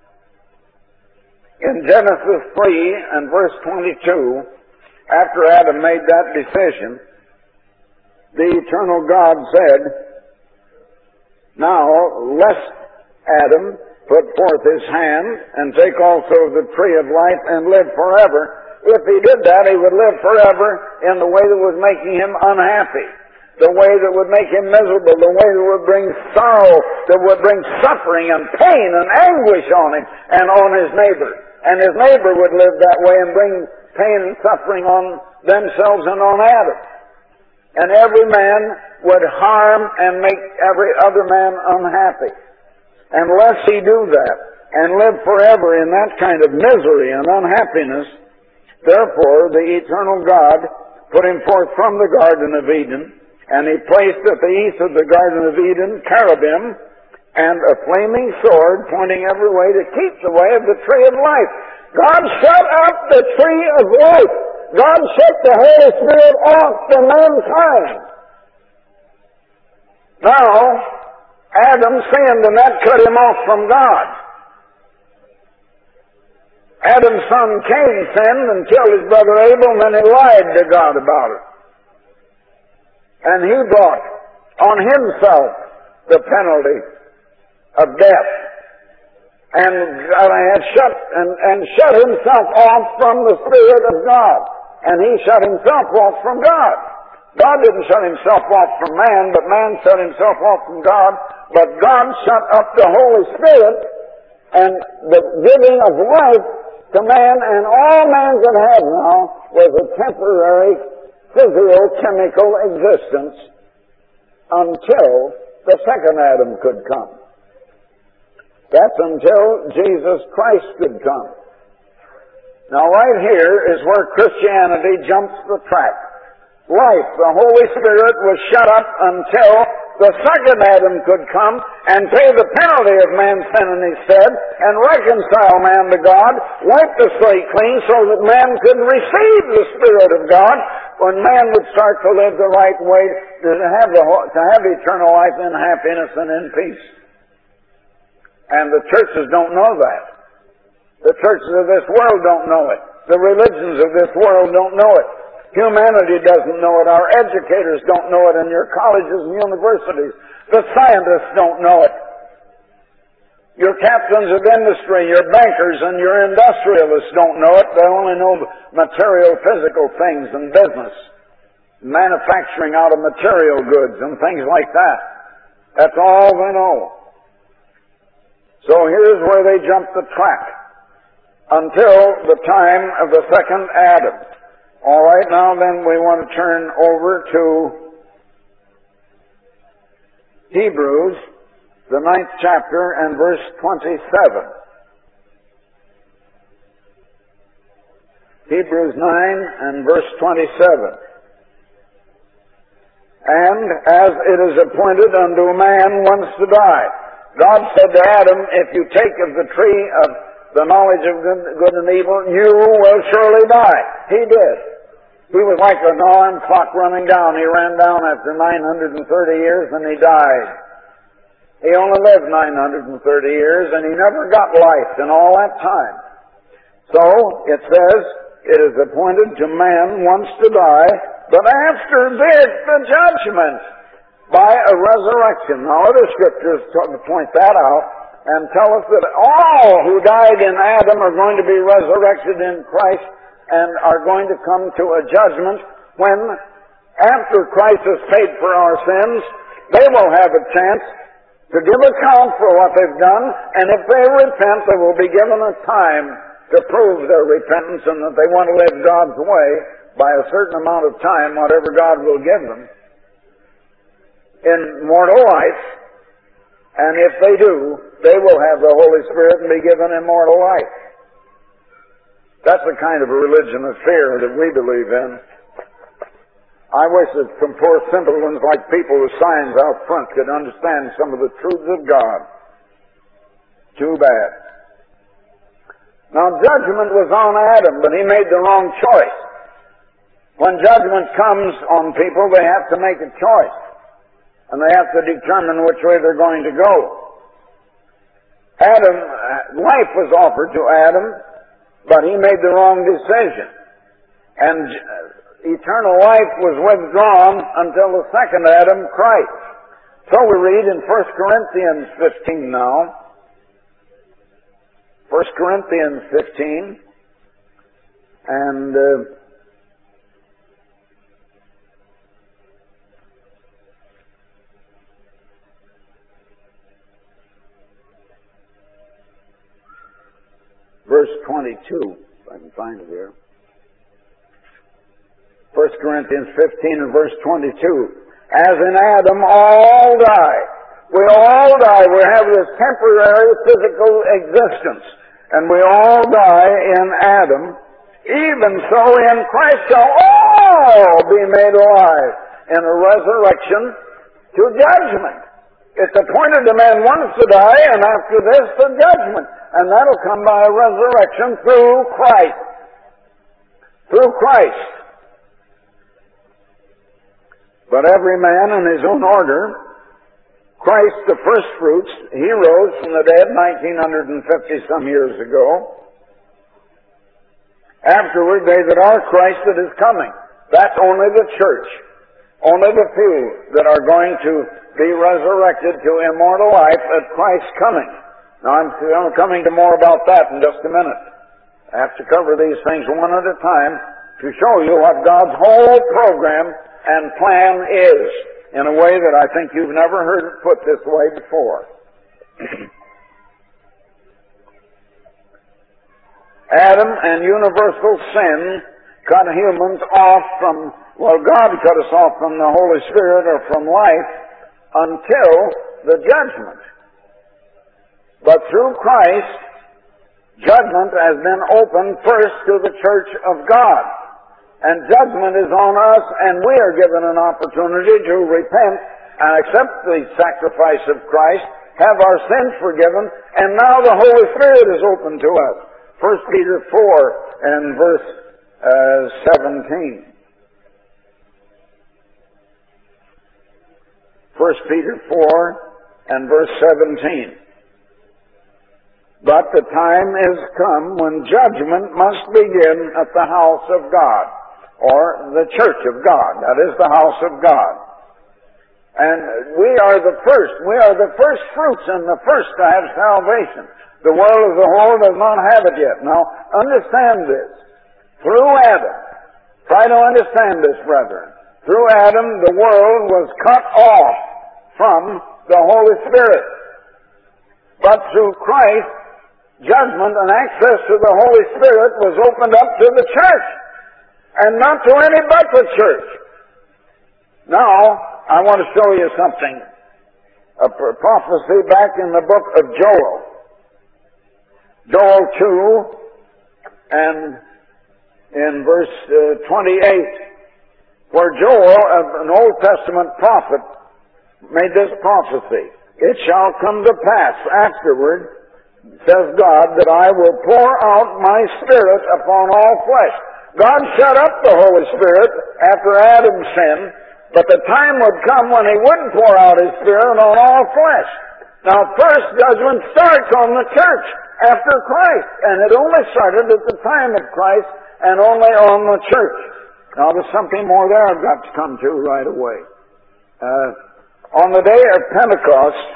In Genesis 3 and verse 22, after Adam made that decision, the eternal God said, "Now, lest Adam put forth his hand and take also the tree of life and live forever." If he did that, he would live forever in the way that was making him unhappy, the way that would make him miserable, the way that would bring sorrow, that would bring suffering and pain and anguish on him and on his neighbor. And his neighbor would live that way and bring pain and suffering on themselves and on Adam. And every man would harm and make every other man unhappy. Unless he do that and live forever in that kind of misery and unhappiness, therefore the eternal God put him forth from the Garden of Eden, and he placed at the east of the Garden of Eden cherubim and a flaming sword pointing every way to keep the way of the tree of life. God shut up the tree of life. God shut the Holy Spirit off from mankind. Now, Adam sinned, and that cut him off from God. Adam's son Cain sinned and killed his brother Abel, and then he lied to God about it. And he brought on himself the penalty of death. And God had shut himself off from the Spirit of God. And he shut himself off from God. God didn't shut himself off from man, but man shut himself off from God. But God shut up the Holy Spirit and the giving of life to man, and all man could have now was a temporary physiochemical existence until the second Adam could come. That's until Jesus Christ could come. Now right here is where Christianity jumps the track. Life, the Holy Spirit, was shut up until the second Adam could come and pay the penalty of man's sin and his stead and reconcile man to God, wipe the slate clean so that man could receive the Spirit of God when man would start to live the right way, to have eternal life in happiness and in peace. And the churches don't know that. The churches of this world don't know it. The religions of this world don't know it. Humanity doesn't know it. Our educators don't know it in your colleges and universities. The scientists don't know it. Your captains of industry, your bankers, and your industrialists don't know it. They only know material, physical things and business. Manufacturing out of material goods and things like that. That's all they know. So here's where they jump the track. Until the time of the second Adam. All right, now then we want to turn over to Hebrews, the 9th chapter and verse 27. Hebrews 9 and verse 27. And as it is appointed unto a man once to die. God said to Adam, if you take of the tree of the knowledge of good and evil, you will surely die. He did. He was like an alarm clock running down. He ran down after 930 years and he died. He only lived 930 years and he never got life in all that time. So, it says, it is appointed to man once to die, but after this the judgment by a resurrection. Now other scriptures point that out and tell us that all who died in Adam are going to be resurrected in Christ and are going to come to a judgment when, after Christ has paid for our sins, they will have a chance to give account for what they've done, and if they repent, they will be given a time to prove their repentance and that they want to live God's way by a certain amount of time, whatever God will give them, in mortal life. And if they do, they will have the Holy Spirit and be given immortal life. That's the kind of a religion of fear that we believe in. I wish that some poor simple ones like people with signs out front could understand some of the truths of God. Too bad. Now judgment was on Adam, but he made the wrong choice. When judgment comes on people, they have to make a choice. And they have to determine which way they're going to go. Life was offered to Adam, but he made the wrong decision. And eternal life was withdrawn until the second Adam, Christ. So we read in 1 Corinthians 15 now. 1 Corinthians 15. And verse 22, if I can find it here. 1 Corinthians 15 and verse 22. As in Adam all die. We all die. We have this temporary physical existence. And we all die in Adam. Even so in Christ shall all be made alive in a resurrection to judgment. It's appointed to man once to die, and after this the judgment. And that'll come by a resurrection through Christ. Through Christ. But every man in his own order. Christ, the first fruits, he rose from the dead 1950 some years ago. Afterward, they that are Christ that is coming. That's only the church. Only the few that are going to be resurrected to immortal life at Christ's coming. Now, I'm coming to more about that in just a minute. I have to cover these things one at a time to show you what God's whole program and plan is, in a way that I think you've never heard it put this way before. Adam and universal sin cut humans off from, well, God cut us off from the Holy Spirit or from life until the judgment. But through Christ, judgment has been opened first to the church of God. And judgment is on us, and we are given an opportunity to repent and accept the sacrifice of Christ, have our sins forgiven, and now the Holy Spirit is open to us. 1 Peter 4 and verse 17. 1 Peter 4 and verse 17. But the time is come when judgment must begin at the house of God, or the church of God. That is the house of God. And we are the first. We are the first fruits and the first to have salvation. The world as a whole does not have it yet. Now, understand this. Through Adam, try to understand this, brethren. Through Adam, the world was cut off from the Holy Spirit. But through Christ, judgment and access to the Holy Spirit was opened up to the church. And not to any but the church. Now, I want to show you something. A prophecy back in the book of Joel. Joel 2 and in verse 28, where Joel, an Old Testament prophet, made this prophecy. It shall come to pass afterward, says God, that I will pour out my Spirit upon all flesh. God shut up the Holy Spirit after Adam's sin, but the time would come when He wouldn't pour out His Spirit on all flesh. Now, first judgment starts on the church after Christ, and it only started at the time of Christ and only on the church. Now, there's something more there I've got to come to right away. On the day of Pentecost,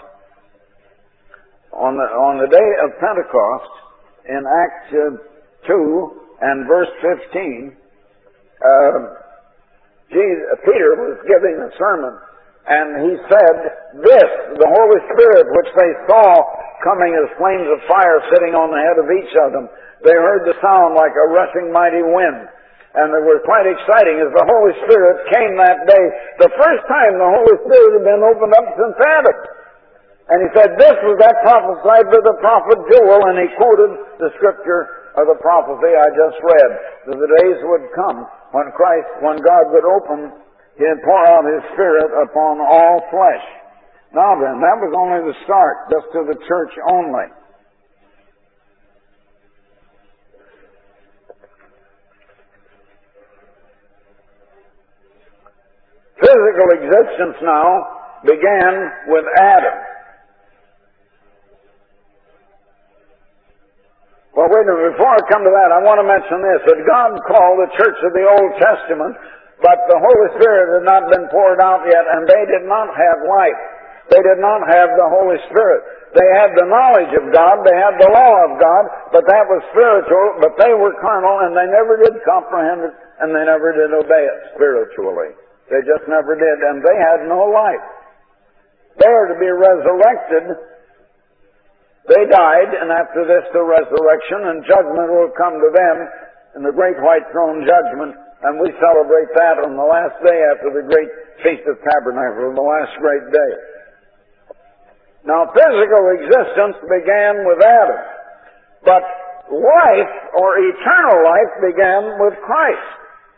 on the day of Pentecost, in Acts 2 and verse 15, Peter was giving a sermon, and he said, this, the Holy Spirit, which they saw coming as flames of fire sitting on the head of each of them, they heard the sound like a rushing mighty wind. And it was quite exciting as the Holy Spirit came that day. The first time the Holy Spirit had been opened up since Adam. And he said, this was that prophesied by the prophet Joel, and he quoted the scripture of the prophecy I just read, that the days would come when God would open, He'd pour out His Spirit upon all flesh. Now then, that was only the start, just to the church only. Physical existence now began with Adam. Well, wait a minute. Before I come to that, I want to mention this, that God called the church of the Old Testament, but the Holy Spirit had not been poured out yet, and they did not have life. They did not have the Holy Spirit. They had the knowledge of God, they had the law of God, but that was spiritual, but they were carnal, and they never did comprehend it, and they never did obey it spiritually. They just never did, and they had no life. They are to be resurrected. They died, and after this the resurrection, and judgment will come to them in the great white throne judgment, and we celebrate that on the last day after the great Feast of Tabernacles, the last great day. Now, physical existence began with Adam, but life, or eternal life, began with Christ.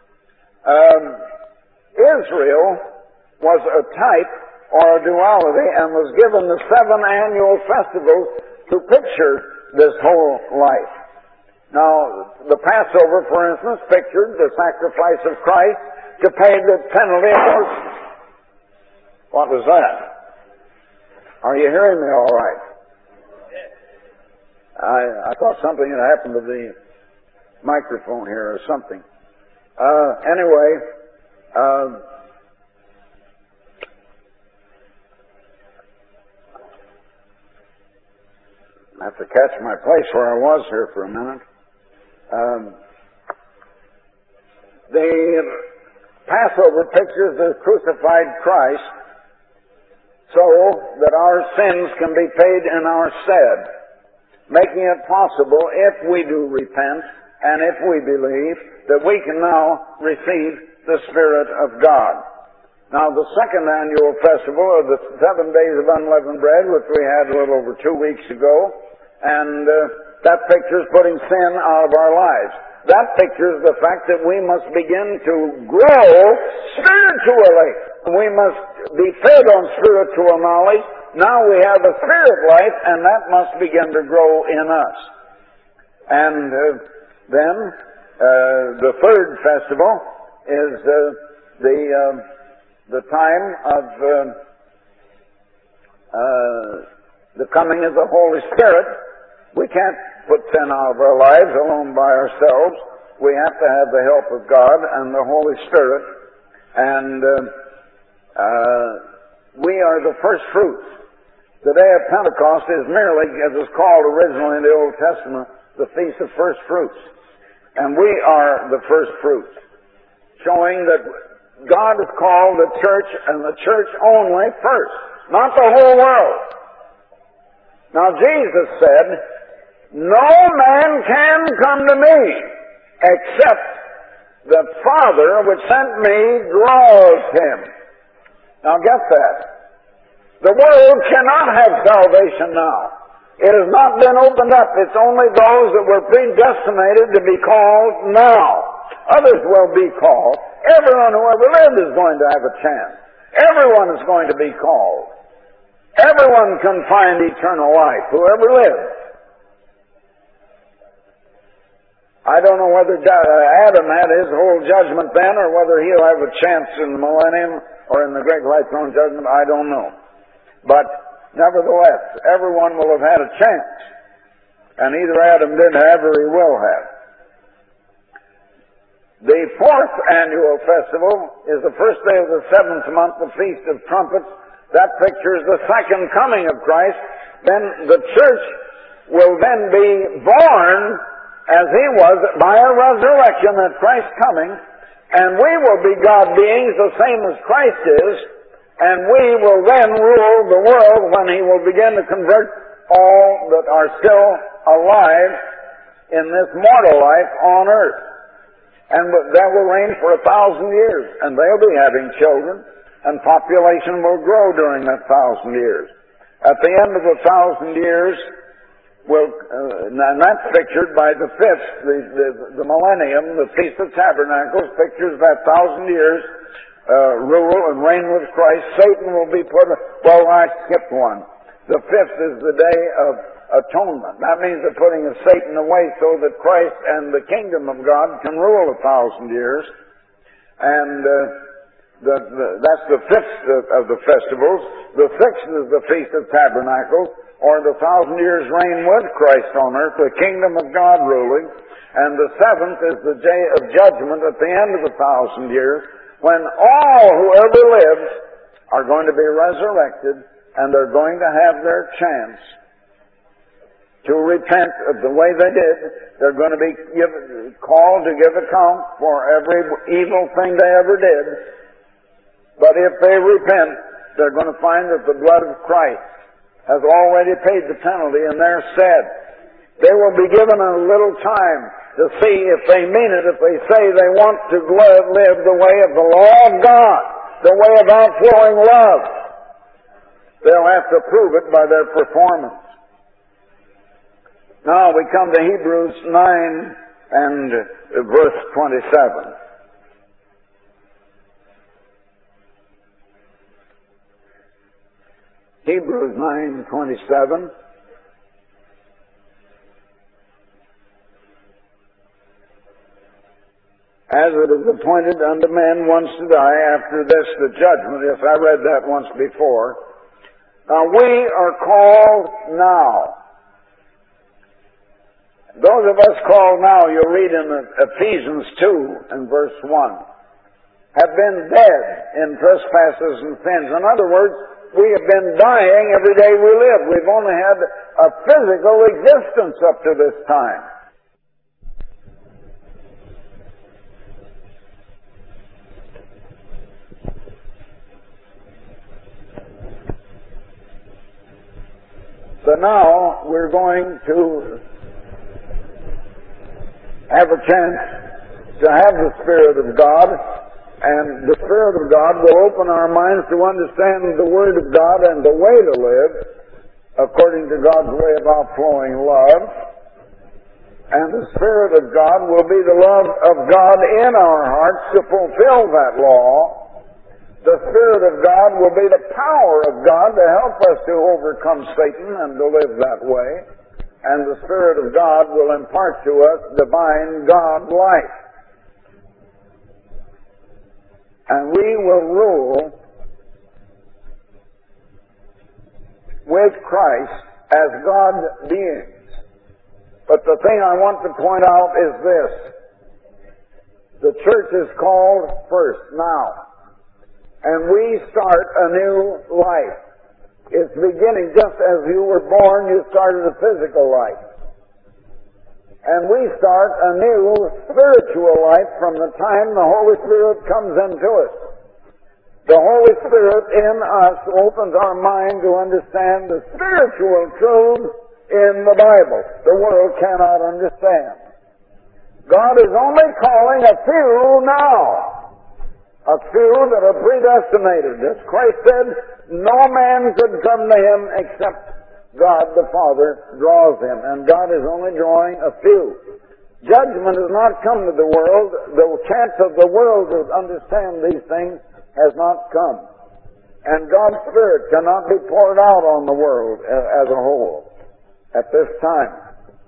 Israel was a type or a duality and was given the 7 annual festivals to picture this whole life. Now, the Passover, for instance, pictured the sacrifice of Christ to pay the penalty of our... What was that? Are you hearing me all right? I thought something had happened to the microphone here or something. Anyway, I have to catch my place where I was here for a minute. The Passover pictures the crucified Christ so that our sins can be paid in our stead, making it possible, if we do repent and if we believe, that we can now receive the Spirit of God. Now, the second annual festival of the 7 days of unleavened bread, which we had a little over 2 weeks ago, and that pictures putting sin out of our lives. That pictures the fact that we must begin to grow spiritually. We must be fed on spiritual knowledge. Now we have a spirit life, and that must begin to grow in us. And then the third festival is the time of the coming of the Holy Spirit. We can't put sin out of our lives alone by ourselves. We have to have the help of God and the Holy Spirit. And we are the first fruits. The day of Pentecost is merely, as it's called originally in the Old Testament, the Feast of First Fruits. And we are the first fruits, showing that God has called the church, and the church only, first, not the whole world. Now Jesus said, "No man can come to me except the Father which sent me draws him." Now get that. The world cannot have salvation now. It has not been opened up. It's only those that were predestinated to be called now. Others will be called. Everyone who ever lived is going to have a chance. Everyone is going to be called. Everyone can find eternal life, whoever lives. I don't know whether Adam had his whole judgment then, or whether he'll have a chance in the millennium or in the great white throne judgment. I don't know. But nevertheless, everyone will have had a chance. And either Adam did have or he will have. The fourth annual festival is the first day of the 7th month, the Feast of Trumpets. That pictures the second coming of Christ. Then the church will then be born as he was by a resurrection at Christ's coming. And we will be God beings the same as Christ is. And we will then rule the world when he will begin to convert all that are still alive in this mortal life on earth. And that will reign for 1,000 years. And they'll be having children. And population will grow during that 1,000 years. At the end of 1,000 years, and that's pictured by the fifth, the millennium, the Feast of Tabernacles, pictures that 1,000 years rule and reign with Christ. Satan will be put. Well, I skipped one. The fifth is the day of atonement. That means the putting of Satan away so that Christ and the kingdom of God can rule 1,000 years. And that's the fifth of the festivals. The sixth is the Feast of Tabernacles, or the 1,000 years reign with Christ on earth, the kingdom of God ruling. And the seventh is the day of judgment at the end of 1,000 years, when all who ever lived are going to be resurrected, and they're going to have their chance to repent of the way they did. They're going to be called to give account for every evil thing they ever did. But if they repent, they're going to find that the blood of Christ has already paid the penalty in their stead. They will be given a little time to see if they mean it, if they say they want to live the way of the law of God, the way of outflowing love. They'll have to prove it by their performance. Now we come to Hebrews 9 and verse 27. Hebrews 9:27. As it is appointed unto men once to die, after this the judgment. Yes, I read that once before. Now we are called now. Those of us called now, you'll read in Ephesians 2 and verse 1, have been dead in trespasses and sins. In other words, we have been dying every day we live. We've only had a physical existence up to this time. But now we're going to have a chance to have the Spirit of God, and the Spirit of God will open our minds to understand the Word of God and the way to live according to God's way of outflowing love. And the Spirit of God will be the love of God in our hearts to fulfill that law. The Spirit of God will be the power of God to help us to overcome Satan and to live that way. And the Spirit of God will impart to us divine God life. And we will rule with Christ as God beings. But the thing I want to point out is this. The church is called first now. And we start a new life. It's beginning just as you were born, you started a physical life. And we start a new spiritual life from the time the Holy Spirit comes into us. The Holy Spirit in us opens our mind to understand the spiritual truths in the Bible the world cannot understand. God is only calling a few now. A few that are predestinated. As Christ said, no man could come to Him except God the Father draws him. And God is only drawing a few. Judgment has not come to the world. The chance of the world to understand these things has not come. And God's Spirit cannot be poured out on the world as a whole at this time.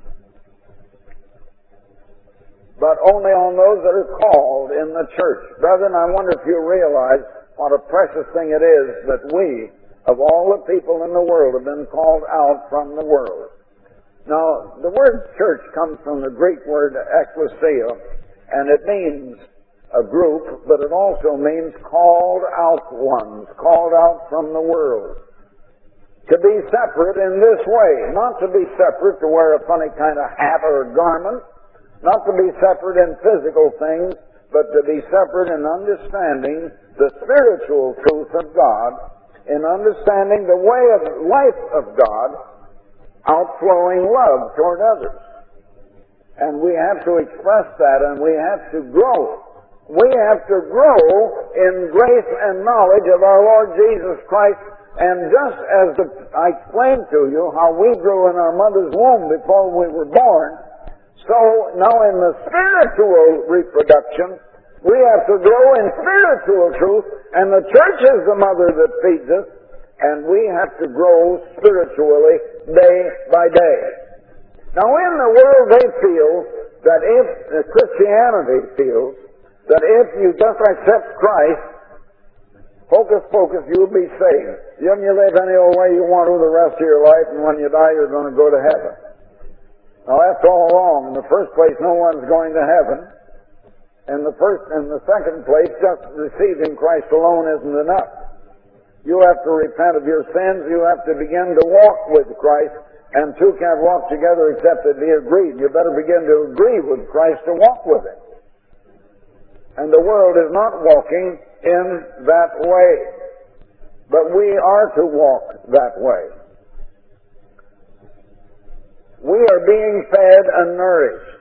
But only on those that are called in the church. Brethren, I wonder if you realize what a precious thing it is that we, of all the people in the world, have been called out from the world. Now, the word church comes from the Greek word ekklesia, and it means a group, but it also means called out ones, called out from the world. To be separate in this way, not to be separate to wear a funny kind of hat or garment, not to be separate in physical things, but to be separate in understanding the spiritual truth of God, in understanding the way of life of God, outflowing love toward others. And we have to express that, and we have to grow. We have to grow in grace and knowledge of our Lord Jesus Christ. And just as I explained to you how we grew in our mother's womb before we were born, so now in the spiritual reproduction, we have to grow in spiritual truth, and the church is the mother that feeds us, and we have to grow spiritually day by day. Now in the world they feel that if Christianity feels that if you just accept Christ, hocus pocus, you'll be saved. You live any old way you want to the rest of your life, and when you die you're going to go to heaven. Now that's all wrong. In the first place, no one's going to heaven. In the second place, just receiving Christ alone isn't enough. You have to repent of your sins. You have to begin to walk with Christ. And two can't walk together except they be agreed. You better begin to agree with Christ to walk with Him. And the world is not walking in that way. But we are to walk that way. We are being fed and nourished.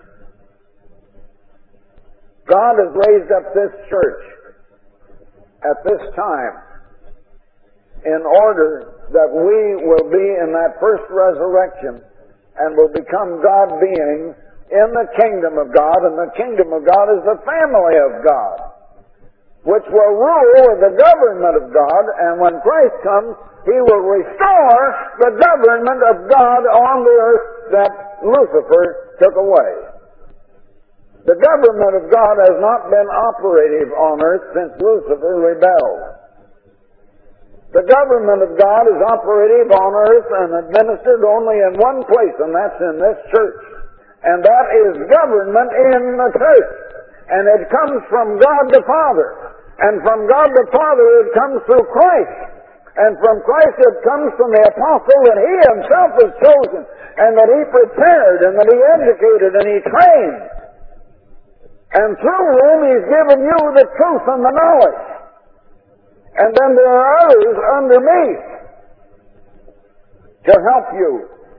God has raised up this church at this time in order that we will be in that first resurrection and will become God beings in the kingdom of God, and the kingdom of God is the family of God, which will rule with the government of God, and when Christ comes, He will restore the government of God on the earth that Lucifer took away. The government of God has not been operative on earth since Lucifer rebelled. The government of God is operative on earth and administered only in one place, and that's in this church. And that is government in the church. And it comes from God the Father. And from God the Father it comes through Christ. And from Christ it comes from the apostle that He Himself has chosen, and that He prepared, and that He educated, and He trained. And through whom He's given you the truth and the knowledge. And then there are others underneath. to help you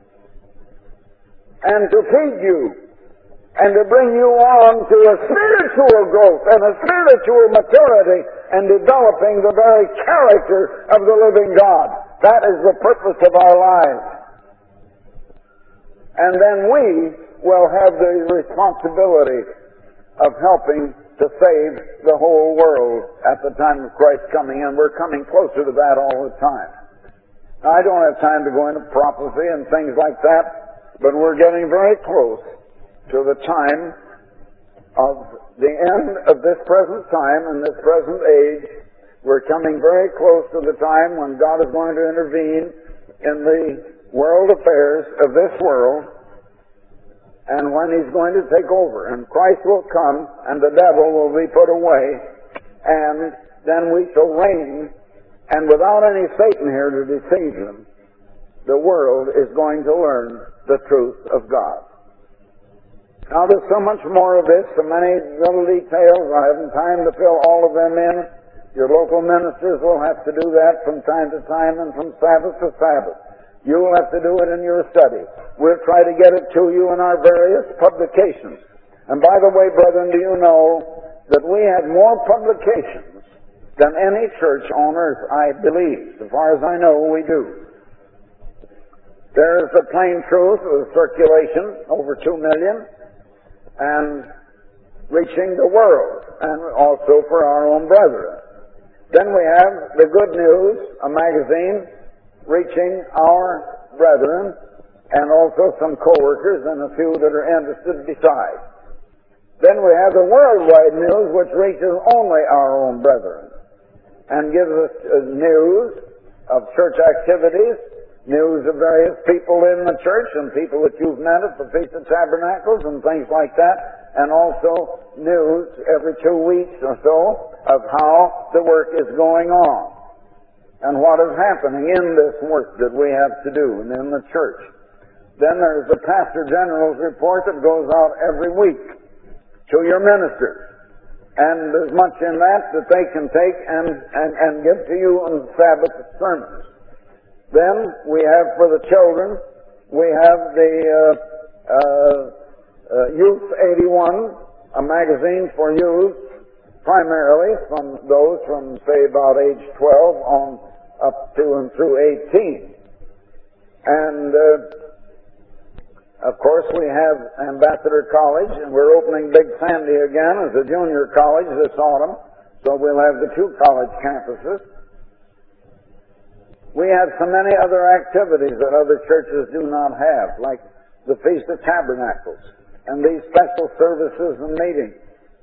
and to feed you and to bring you on to a spiritual growth and a spiritual maturity and developing the very character of the living God. That is the purpose of our lives. And then we will have the responsibility of helping to save the whole world at the time of Christ's coming, and we're coming closer to that all the time. Now, I don't have time to go into prophecy and things like that, but we're getting very close to the time of the end of this present time and this present age. We're coming very close to the time when God is going to intervene in the world affairs of this world, and when He's going to take over, and Christ will come, and the devil will be put away, and then we shall reign, and without any Satan here to deceive them, the world is going to learn the truth of God. Now, there's so much more of this, so many little details. I haven't time to fill all of them in. Your local ministers will have to do that from time to time and from Sabbath to Sabbath. You will have to do it in your study. We'll try to get it to you in our various publications. And by the way, brethren, do you know that we have more publications than any church on earth, I believe. As far as I know, we do. There's the plain truth of circulation, over 2 million, and reaching the world, and also for our own brethren. Then we have the Good News, a magazine, reaching our brethren, and also some co-workers and a few that are interested besides. Then we have the Worldwide News, which reaches only our own brethren, and gives us news of church activities, news of various people in the church and people that you've met at the Feast of Tabernacles and things like that, and also news every 2 weeks or so of how the work is going on and what is happening in this work that we have to do and in the church. Then there's the Pastor General's report that goes out every week to your ministers. And there's much in that they can take and give to you on Sabbath sermons. Then we have for the children, we have the Youth 81, a magazine for youth, primarily from those from, say, about age 12 on up to and through 18. And, of course, we have Ambassador College, and we're opening Big Sandy again as a junior college this autumn, so we'll have the 2 college campuses. We have so many other activities that other churches do not have, like the Feast of Tabernacles and these special services and meetings.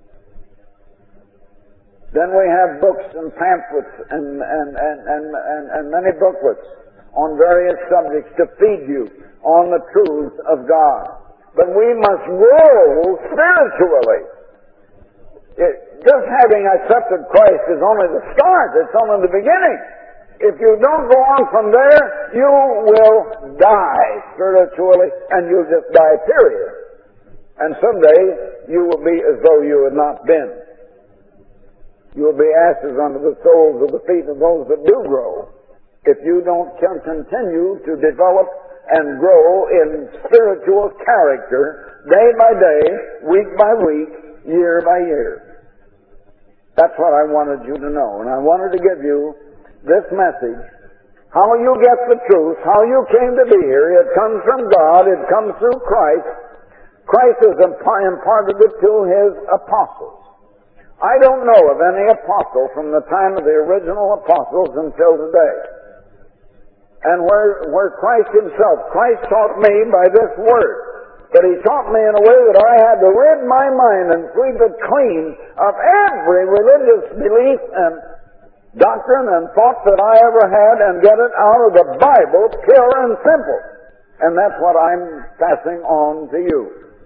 Then we have books and pamphlets and many booklets on various subjects to feed you on the truths of God. But we must grow spiritually. Just having accepted Christ is only the start. It's only the beginning. If you don't go on from there, you will die spiritually, and you'll just die, period. And someday you will be as though you had not been. You will be ashes under the soles of the feet of those that do grow, if you don't continue to develop and grow in spiritual character day by day, week by week, year by year. That's what I wanted you to know. And I wanted to give you this message, how you get the truth, how you came to be here. It comes from God. It comes through Christ. Christ has imparted it to His apostles. I don't know of any apostle from the time of the original apostles until today. And where Christ Himself, Christ taught me by this Word. But He taught me in a way that I had to rid my mind and sweep it clean of every religious belief and doctrine and thought that I ever had and get it out of the Bible, pure and simple. And that's what I'm passing on to you.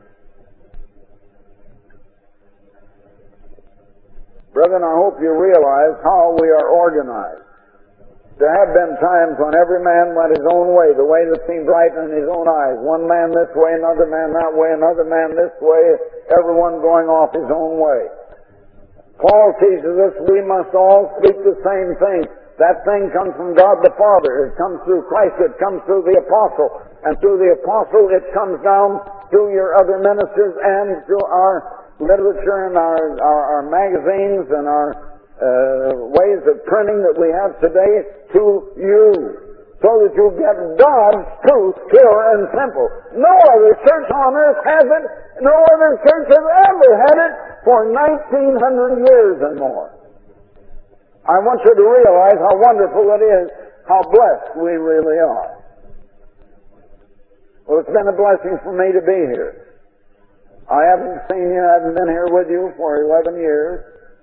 Brethren, I hope you realize how we are organized. There have been times when every man went his own way, the way that seemed right in his own eyes. One man this way, another man that way, another man this way, everyone going off his own way. Paul teaches us we must all speak the same thing. That thing comes from God the Father. It comes through Christ. It comes through the apostle. And through the apostle, it comes down through your other ministers and through our literature and our magazines and our ways of printing that we have today to you, so that you get God's truth pure and simple. No other church on earth has it. No other church has ever had it for 1900 years and more. I want you to realize how wonderful it is, how blessed we really are. Well, it's been a blessing for me to be here. I haven't seen you, I haven't been here with you for 11 years.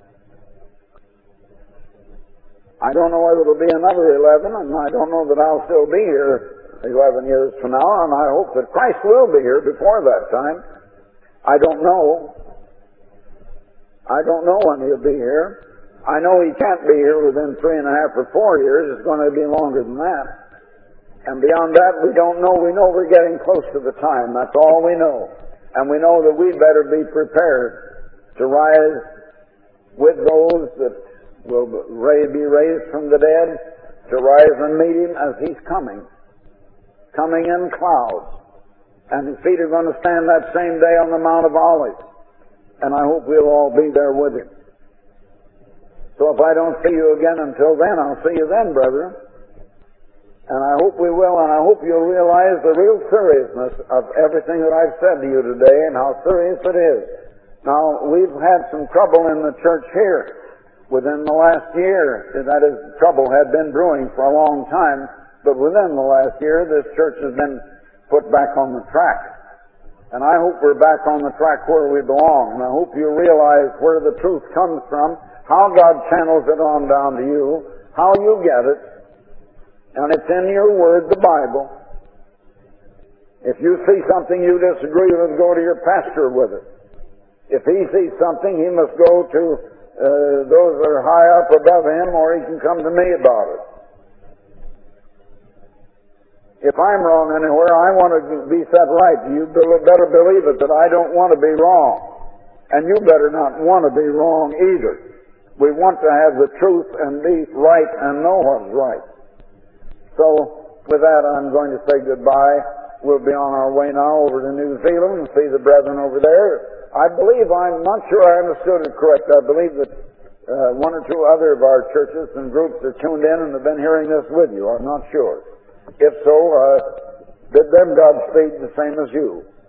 I don't know whether it'll be another 11, and I don't know that I'll still be here 11 years from now, and I hope that Christ will be here before that time. I don't know. I don't know when he'll be here. I know he can't be here within 3.5 or 4 years. It's going to be longer than that. And beyond that, we don't know. We know we're getting close to the time. That's all we know. And we know that we better be prepared to rise with those that will be raised from the dead, to rise and meet him as he's coming in clouds. And his feet are going to stand that same day on the Mount of Olives. And I hope we'll all be there with him. So if I don't see you again until then, I'll see you then, brethren. And I hope we will, and I hope you'll realize the real seriousness of everything that I've said to you today and how serious it is. Now, we've had some trouble in the church here within the last year. That is, trouble had been brewing for a long time, but within the last year, this church has been put back on the track. And I hope we're back on the track where we belong. And I hope you realize where the truth comes from, how God channels it on down to you, how you get it. And it's in your Word, the Bible. If you see something you disagree with, go to your pastor with it. If he sees something, he must go to those that are high up above him, or he can come to me about it. If I'm wrong anywhere, I want to be set right. You better believe it that I don't want to be wrong. And you better not want to be wrong either. We want to have the truth and be right and know what's right. So, with that, I'm going to say goodbye. We'll be on our way now over to New Zealand and see the brethren over there. I believe, I'm not sure I understood it correct. I believe that one or two other of our churches and groups are tuned in and have been hearing this with you. I'm not sure. If so, bid them Godspeed the same as you.